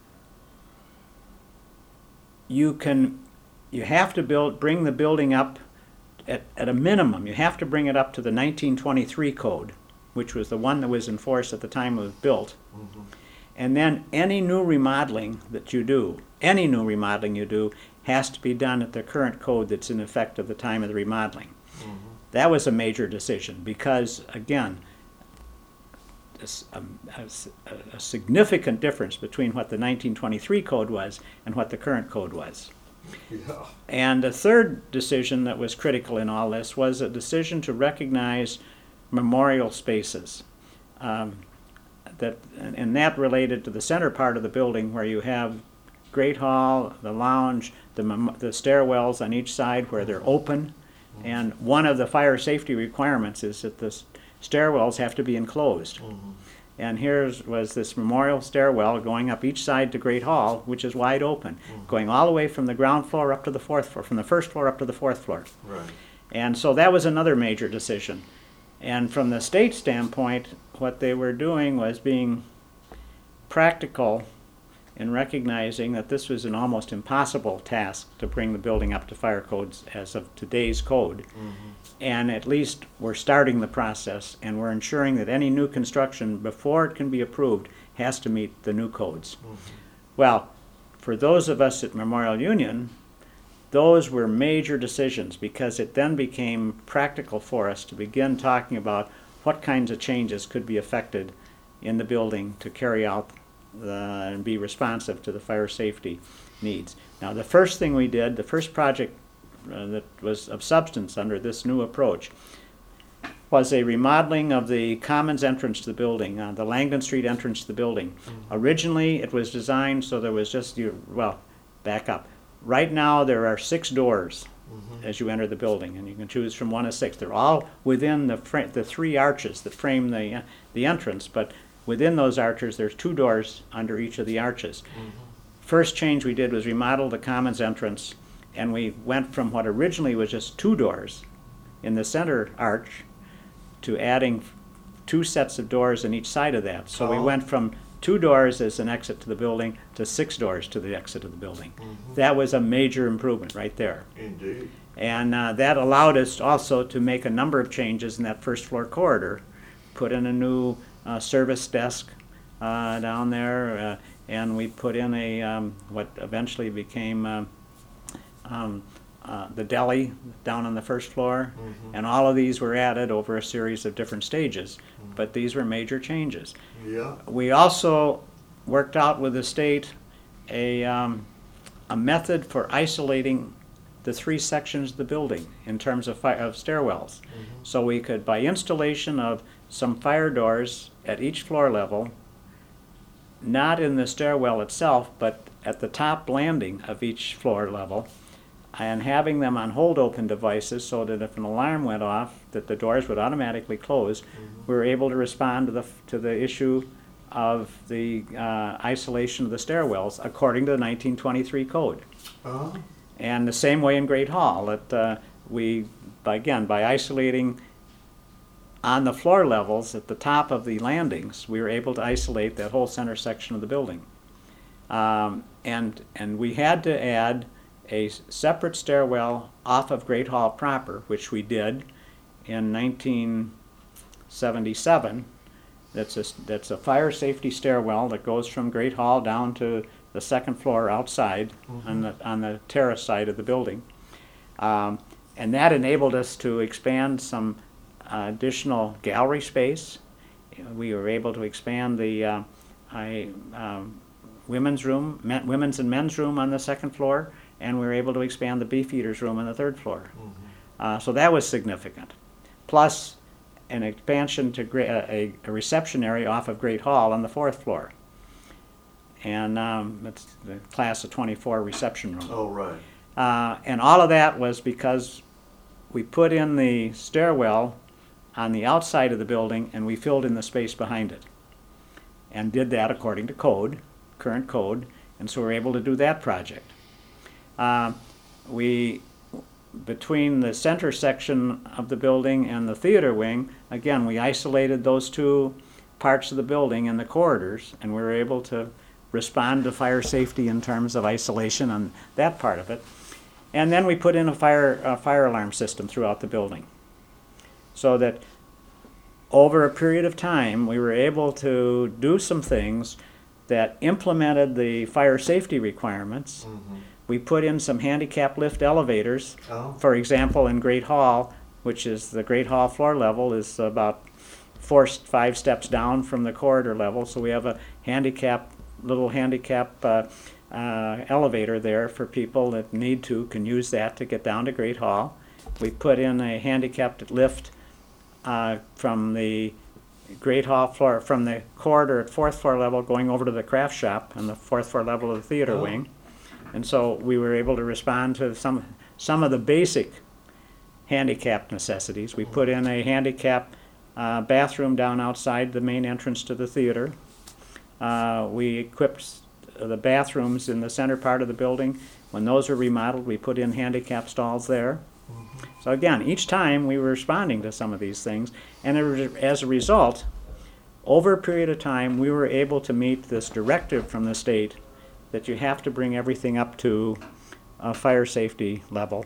you can, you have to build, bring the building up at, at a minimum. You have to bring it up to the nineteen twenty-three code, which was the one that was in force at the time it was built.
Mm-hmm.
And then any new remodeling that you do, any new remodeling you do, has to be done at the current code that's in effect at the time of the remodeling.
Mm-hmm.
That was a major decision because, again, this, um, a, s- a- a significant difference between what the nineteen twenty-three code was and what the current code was.
Yeah.
And a third decision that was critical in all this was a decision to recognize memorial spaces. Um, that, and and that related to the center part of the building where you have Great Hall, the lounge, the, mem- the stairwells on each side where they're open. And one of the fire safety requirements is that the s- stairwells have to be enclosed.
Mm-hmm.
And here's was this memorial stairwell going up each side to Great Hall, which is wide open,
Mhm.
going all the way from the ground floor up to the fourth floor, from the first floor up to the fourth floor.
Right.
And so that was another major decision. And from the state standpoint, what they were doing was being practical in recognizing that this was an almost impossible task to bring the building up to fire codes as of today's code.
Mm-hmm.
And at least we're starting the process, and we're ensuring that any new construction, before it can be approved, has to meet the new codes.
Mm-hmm.
Well, for those of us at Memorial Union, those were major decisions because it then became practical for us to begin talking about what kinds of changes could be affected in the building to carry out the, and be responsive to the fire safety needs. Now, the first thing we did, the first project uh, that was of substance under this new approach, was a remodeling of the commons entrance to the building, uh, the Langdon Street entrance to the building.
Mm-hmm.
Originally, it was designed so there was just, you, well, back up. Right now, there are six doors
Mm-hmm.
as you enter the building, and you can choose from one of six. They're all within the fra- the three arches that frame the uh, the entrance, but within those arches, there's two doors under each of the arches.
Mm-hmm.
First change we did was remodel the commons entrance, and we went from what originally was just two doors in the center arch to adding two sets of doors on each side of that. So we
Oh.
went from two doors as an exit to the building to six doors to the exit of the building.
Mhm.
That was a major improvement right there.
Indeed.
And uh, that allowed us also to make a number of changes in that first floor corridor. Put in a new uh, service desk uh, down there, uh, and we put in a um, what eventually became uh, um, uh, the deli down on the first floor.
Mhm.
And all of these were added over a series of different stages. But these were major changes.
Yeah.
We also worked out with the state a, um, a method for isolating the three sections of the building in terms of, fi- of stairwells.
Mm-hmm.
So we could, by installation of some fire doors at each floor level, not in the stairwell itself, but at the top landing of each floor level, and having them on hold open devices so that if an alarm went off, that the doors would automatically close.
Mhm.
We were able to respond to the, to the issue of the uh, isolation of the stairwells according to the nineteen twenty-three code.
Uh-huh.
And the same way in Great Hall, that uh, we, by, again, by isolating on the floor levels at the top of the landings, we were able to isolate that whole center section of the building. Um, and, and we had to add a s- separate stairwell off of Great Hall proper, which we did in nineteen seventy-seven. That's a, s- that's a fire safety stairwell that goes from Great Hall down to the second floor outside on the, on the terrace side of the building. Um, and that enabled us to expand some uh, additional gallery space. We were able to expand the uh, I, um, women's room, men, women's and men's room on the second floor, and we were able to expand the beefeaters room on the third floor.
Mhm.
Uh, so that was significant. Plus, an expansion to gra- a, a reception area off of Great Hall on the fourth floor. And um, it's the class of twenty-four reception room.
Oh, right.
Uh, and all of that was because we put in the stairwell on the outside of the building and we filled in the space behind it. And did that according to code, current code, and so we were able to do that project. Uh, we, between the center section of the building and the theater wing, again, we isolated those two parts of the building and the corridors, and we were able to respond to fire safety in terms of isolation on that part of it. And then we put in a fire, a fire alarm system throughout the building, so that over a period of time, we were able to do some things that implemented the fire safety requirements.
Mm-hmm.
We put in some handicap lift elevators.
Oh.
For example, in Great Hall, which is the Great Hall floor level, is about four, five steps down from the corridor level. So we have a handicap, little handicap uh, uh, elevator there for people that need to, can use that to get down to Great Hall. We put in a handicapped lift uh, from the Great Hall floor, from the corridor at fourth floor level going over to the craft shop on the fourth floor level of the theater
Oh.
wing. And so we were able to respond to some some of the basic handicap necessities. We put in a handicap uh, bathroom down outside the main entrance to the theater. Uh, we equipped the bathrooms in the center part of the building. When those were remodeled, we put in handicap stalls there. So again, each time we were responding to some of these things, and as a result, over a period of time, we were able to meet this directive from the state that you have to bring everything up to a fire safety level.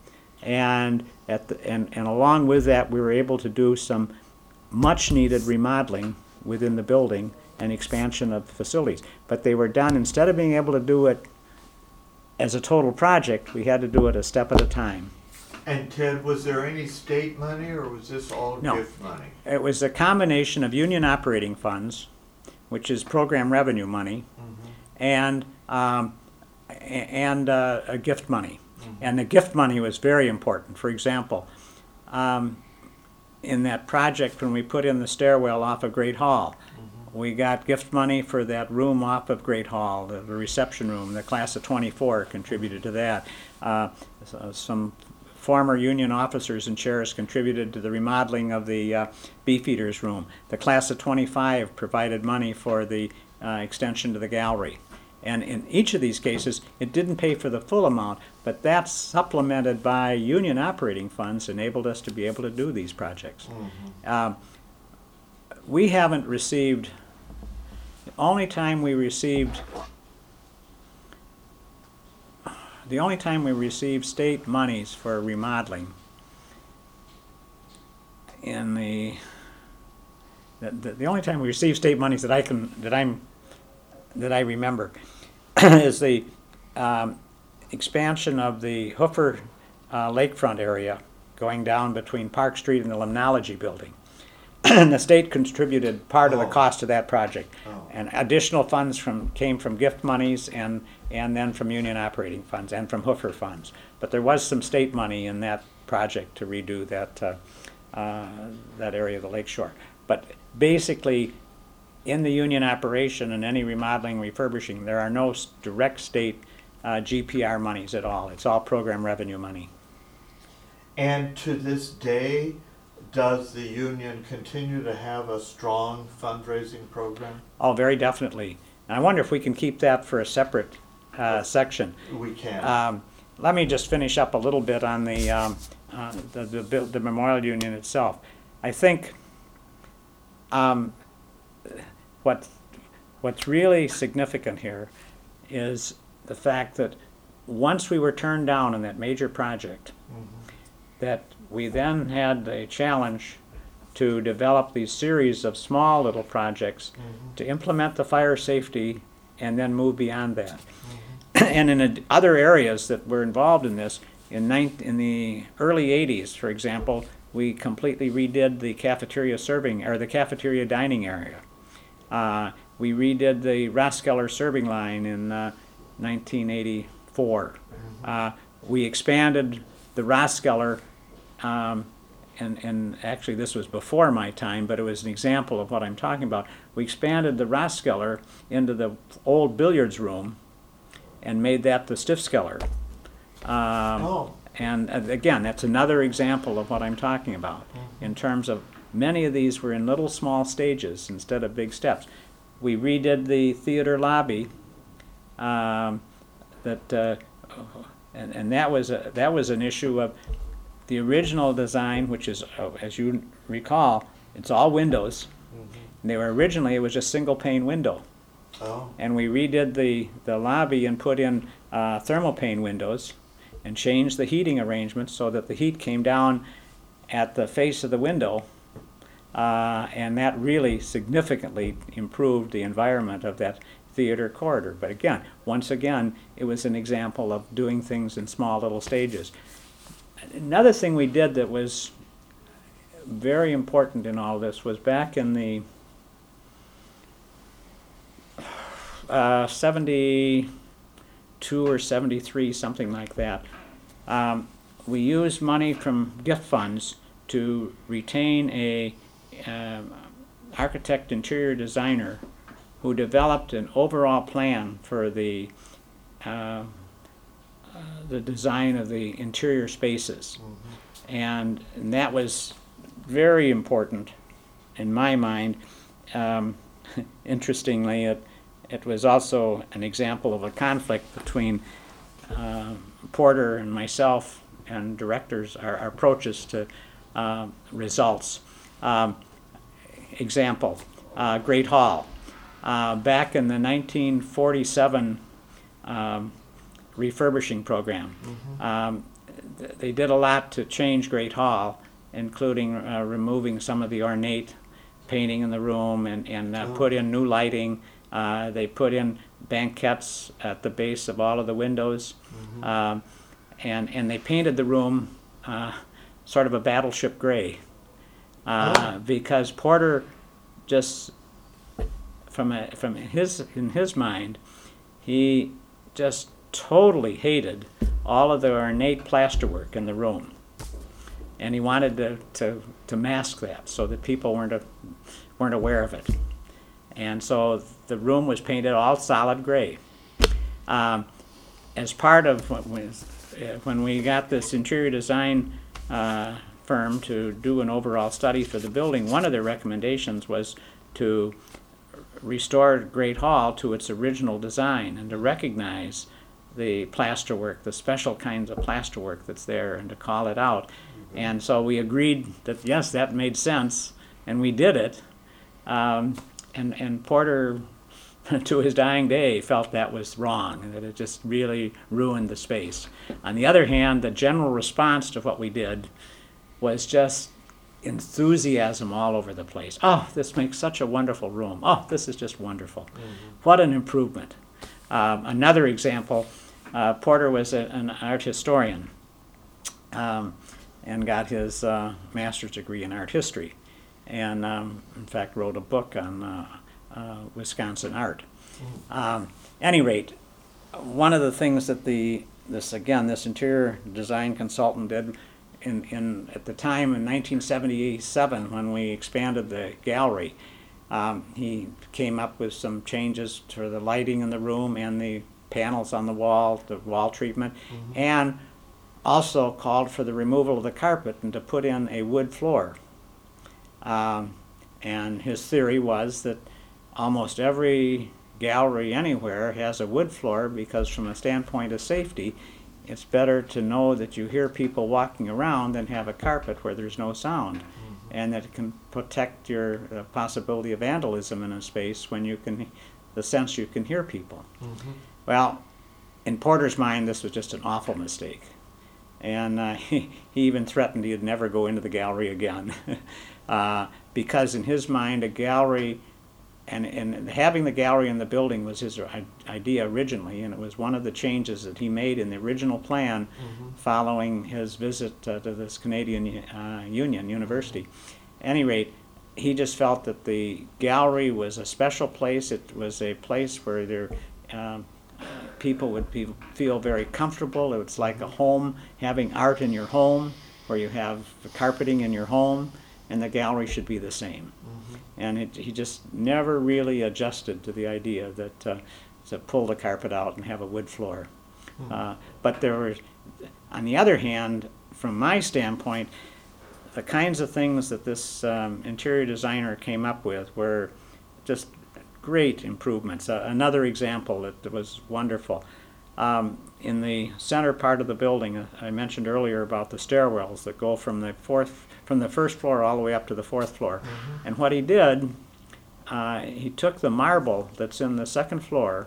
And, at the, and, and along with that, we were able to do some much needed remodeling within the building and expansion of facilities. But they were done, instead of being able to do it as a total project, we had to do it a step at a time.
And Ted, was there any state money or was this all
No.
gift money?
It was a combination of union operating funds, which is program revenue money,
Mm-hmm.
and um, a- and uh, a gift money.
Mm-hmm.
And the gift money was very important. For example, um, in that project when we put in the stairwell off of Great Hall,
Mm-hmm.
we got gift money for that room off of Great Hall, the, the reception room. The class of twenty-four contributed to that. Uh, so some former union officers and chairs contributed to the remodeling of the uh, Beefeaters room. The class of twenty-five provided money for the uh, extension to the gallery. And in each of these cases, it didn't pay for the full amount, but that supplemented by union operating funds enabled us to be able to do these projects.
Mm-hmm.
Um, we haven't received, the only time we received, the only time we received state monies for remodeling in the, the, the, the only time we received state monies that I can, that I'm, that I remember is the um, expansion of the Hoofer uh, lakefront area going down between Park Street and the Limnology building. And the state contributed part of the
Oh.
cost of that project.
Oh.
And additional funds from, came from gift monies and, and then from union operating funds and from Hoofer funds. But there was some state money in that project to redo that, uh, uh, that area of the lakeshore. But basically, in the union operation and any remodeling, refurbishing, there are no s- direct state uh, G P R monies at all. It's all program revenue money.
And to this day, does the union continue to have a strong fundraising program?
Oh, very definitely. And I wonder if we can keep that for a separate uh, section.
We can.
Um, let me just finish up a little bit on the, um, uh, the, the, buil- the Memorial Union itself. I think um, what, what's really significant here is the fact that once we were turned down in that major project,
Mhm.
that we then had a challenge to develop these series of small little projects
Mhm.
to implement the fire safety and then move beyond that. And in ad- other areas that were involved in this, in, nine, in the early eighties, for example, we completely redid the cafeteria serving, or the cafeteria dining area. Uh, we redid the Raskeller serving line in uh, nineteen eighty-four. Uh, we expanded the Raskeller um, and, and actually this was before my time, but it was an example of what I'm talking about. We expanded the Rathskeller into the old billiards room and made that the Stiffskeller. Um,
Oh.
And uh, again, that's another example of what I'm talking about,
Mm-hmm.
in terms of many of these were in little small stages instead of big steps. We redid the theater lobby, um, that, uh, and, and that was a, that was an issue of the original design, which is, uh, as you recall, it's all windows.
Mhm.
And they were originally, it was just single pane window.
Oh.
And we redid the, the lobby and put in uh, thermal pane windows and changed the heating arrangements so that the heat came down at the face of the window. Uh, and that really significantly improved the environment of that theater corridor. But again, once again, it was an example of doing things in small little stages. Another thing we did that was very important in all this was back in the uh, seventy-two or seventy-three, something like that. Um, we used money from gift funds to retain a um, architect interior designer who developed an overall plan for the uh, uh, the design of the interior spaces.
Mm-hmm.
And, and that was very important in my mind. Um, interestingly, it, it was also an example of a conflict between uh, Porter and myself and directors, our, our approaches to uh, results. Um, example, uh, Great Hall. Uh, back in the nineteen forty-seven um, refurbishing program,
Mm-hmm.
um, th- they did a lot to change Great Hall, including uh, removing some of the ornate painting in the room and, and uh,
Oh.
put in new lighting. Uh, they put in banquettes at the base of all of the windows.
Mm-hmm.
Um, and, and they painted the room uh, sort of a battleship gray. Uh,
Oh.
Because Porter just, from, a, from his, in his mind, he just totally hated all of the ornate plasterwork in the room. And he wanted to, to, to mask that so that people weren't, a, weren't aware of it. And so the room was painted all solid gray. Um, as part of what was, uh, when we got this interior design uh, firm to do an overall study for the building, one of their recommendations was to restore Great Hall to its original design and to recognize the plasterwork, the special kinds of plasterwork that's there, and to call it out. Mm-hmm. And so we agreed that, yes, that made sense, and we did it. Um, and, and Porter, to his dying day, felt that was wrong, and that it just really ruined the space. On the other hand, the general response to what we did was just enthusiasm all over the place. Oh, this makes such a wonderful room. Oh, this is just wonderful. Mm-hmm. What an improvement. Um, another example, uh, Porter was a, an art historian um, and got his uh, master's degree in art history, and um, in fact wrote a book on uh, uh, Wisconsin art. Mm-hmm. Um, any rate, one of the things that the this again this interior design consultant did in, in at the time in nineteen seventy-seven when we expanded the gallery, um, he came up with some changes to the lighting in the room and the panels on the wall, the wall treatment, mm-hmm. and also called for the removal of the carpet and to put in a wood floor. Um, and his theory was that almost every gallery anywhere has a wood floor because from a standpoint of safety, it's better to know that you hear people walking around than have a carpet where there's no sound. Mm-hmm. And that it can protect your uh, possibility of vandalism in a space when you can, the sense you can hear people. Mm-hmm. Well, in Porter's mind, this was just an awful mistake. And uh, he, he even threatened he'd never go into the gallery again. uh, because in his mind, a gallery, and, and having the gallery in the building was his idea originally, and it was one of the changes that he made in the original plan mm-hmm. following his visit uh, to this Canadian uh, Union University. At any rate, he just felt that the gallery was a special place. It was a place where there, um, people would be, feel very comfortable. It was like a home, having art in your home. where you have the carpeting in your home, and the gallery should be the same.
Mm-hmm.
And it, he just never really adjusted to the idea that uh, to pull the carpet out and have a wood floor.
Mm-hmm.
Uh, but there were, on the other hand, from my standpoint, the kinds of things that this um, interior designer came up with were just great improvements. Uh, another example that was wonderful. Um, in the center part of the building, uh, I mentioned earlier about the stairwells that go from the fourth, from the first floor all the way up to the fourth floor. Mm-hmm. And what he did, uh, he took the marble that's in the second floor,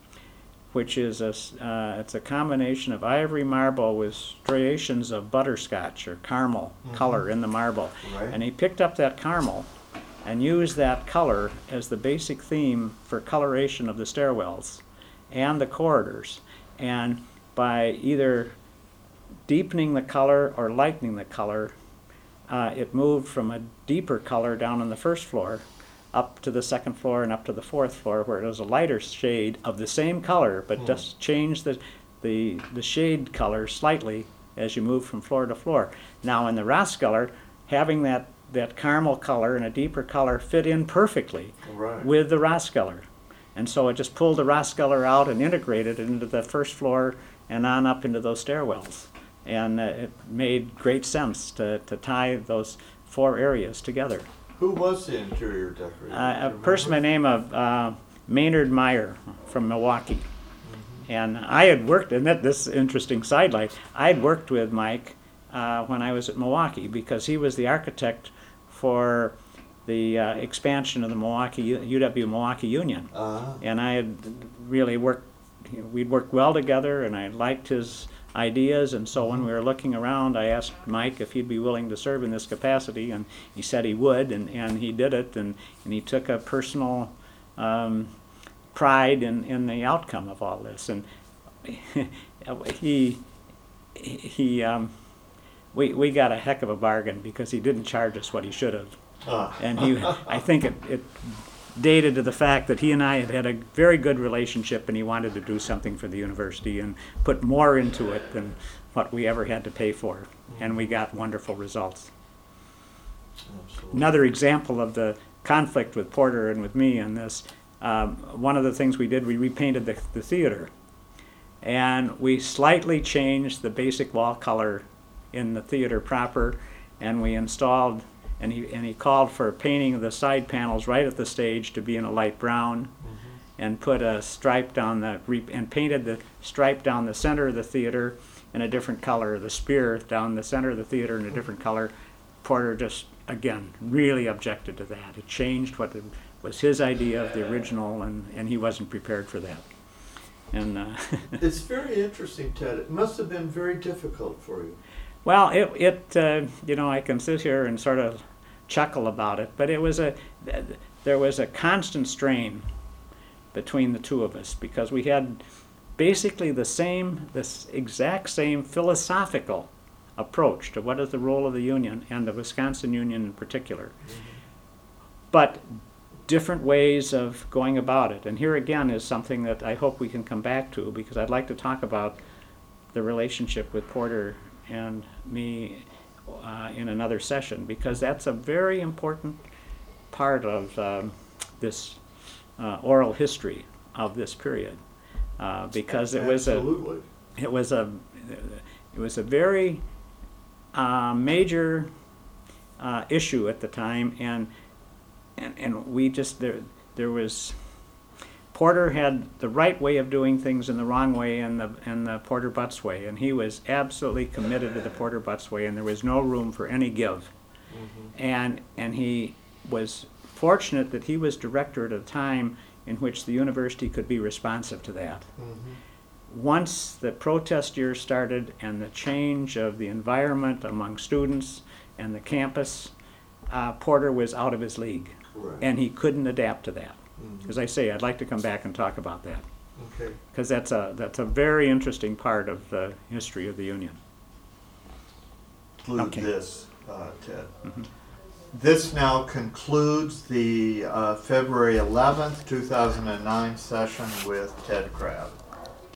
which is a, uh, it's a combination of ivory marble with striations of butterscotch or caramel mm-hmm. color in the marble.
Right.
And he picked up that caramel and used that color as the basic theme for coloration of the stairwells and the corridors. And by either deepening the color or lightening the color, uh, it moved from a deeper color down on the first floor up to the second floor and up to the fourth floor, where it was a lighter shade of the same color, but mm. just changed the, the, the shade color slightly as you move from floor to floor. Now in the Rathskeller, having that, that caramel color and a deeper color fit in perfectly
right.
with the Rathskeller. And so it just pulled the Rathskeller out and integrated it into the first floor and on up into those stairwells. And uh, it made great sense to, to tie those four areas together.
Who was the interior decorator?
Uh, a person by the name of uh, Maynard Meyer from Milwaukee. Mm-hmm. And I had worked, and that, this interesting sidelight, I had worked with Mike uh, when I was at Milwaukee, because he was the architect for the uh, expansion of the Milwaukee U W Milwaukee Union. Uh-huh. And I had really worked, you know, we'd worked well together, and I liked his ideas, and so when we were looking around, I asked Mike if he'd be willing to serve in this capacity, and he said he would, and, and he did it, and, and he took a personal um, pride in, in the outcome of all this. And he, he um, we, we got a heck of a bargain, because he didn't charge us what he should have. Uh. And he, I think it, it dated to the fact that he and I had had a very good relationship, and he wanted to do something for the university and put more into it than what we ever had to pay for. Mm-hmm. And we got wonderful results. Absolutely. Another example of the conflict with Porter and with me in this, um, one of the things we did, we repainted the, the theater. And we slightly changed the basic wall color in the theater proper, and we installed And he, and he called for painting of the side panels right at the stage to be in a light brown, mm-hmm. and put a stripe down the, and painted the stripe down the center of the theater in a different color, the spear down the center of the theater in a different color. Porter just, again, really objected to that. It changed what it was his idea of the original, and, and he wasn't prepared for that. And uh,
it's very interesting, Ted. It must have been very difficult for you.
Well, it, it uh, you know, I can sit here and sort of chuckle about it, but it was a, there was a constant strain between the two of us, because we had basically the same, this exact same philosophical approach to what is the role of the union, and the Wisconsin Union in particular, mm-hmm. but different ways of going about it. And here again is something that I hope we can come back to, because I'd like to talk about the relationship with Porter and me uh, in another session, because that's a very important part of um, this uh, oral history of this period, uh, because it was
Absolutely.
a it was a it was a very uh, major uh, issue at the time, and and and we just there there was. Porter had the right way of doing things and the wrong way, and the and the Porter Butts way, and he was absolutely committed to the Porter Butts way, and there was no room for any give. Mm-hmm. And and he was fortunate that he was director at a time in which the university could be responsive to that. Mm-hmm. Once the protest year started and the change of the environment among students and the campus, uh, Porter was out of his league, right. And he couldn't adapt to that. Mm-hmm. As I say, I'd like to come back and talk about that. Okay. Because that's a that's a very interesting part of the history of the Union.
Include okay. this, uh, Ted. Mm-hmm. This now concludes the uh, February eleventh, two thousand nine session with Ted Crabb.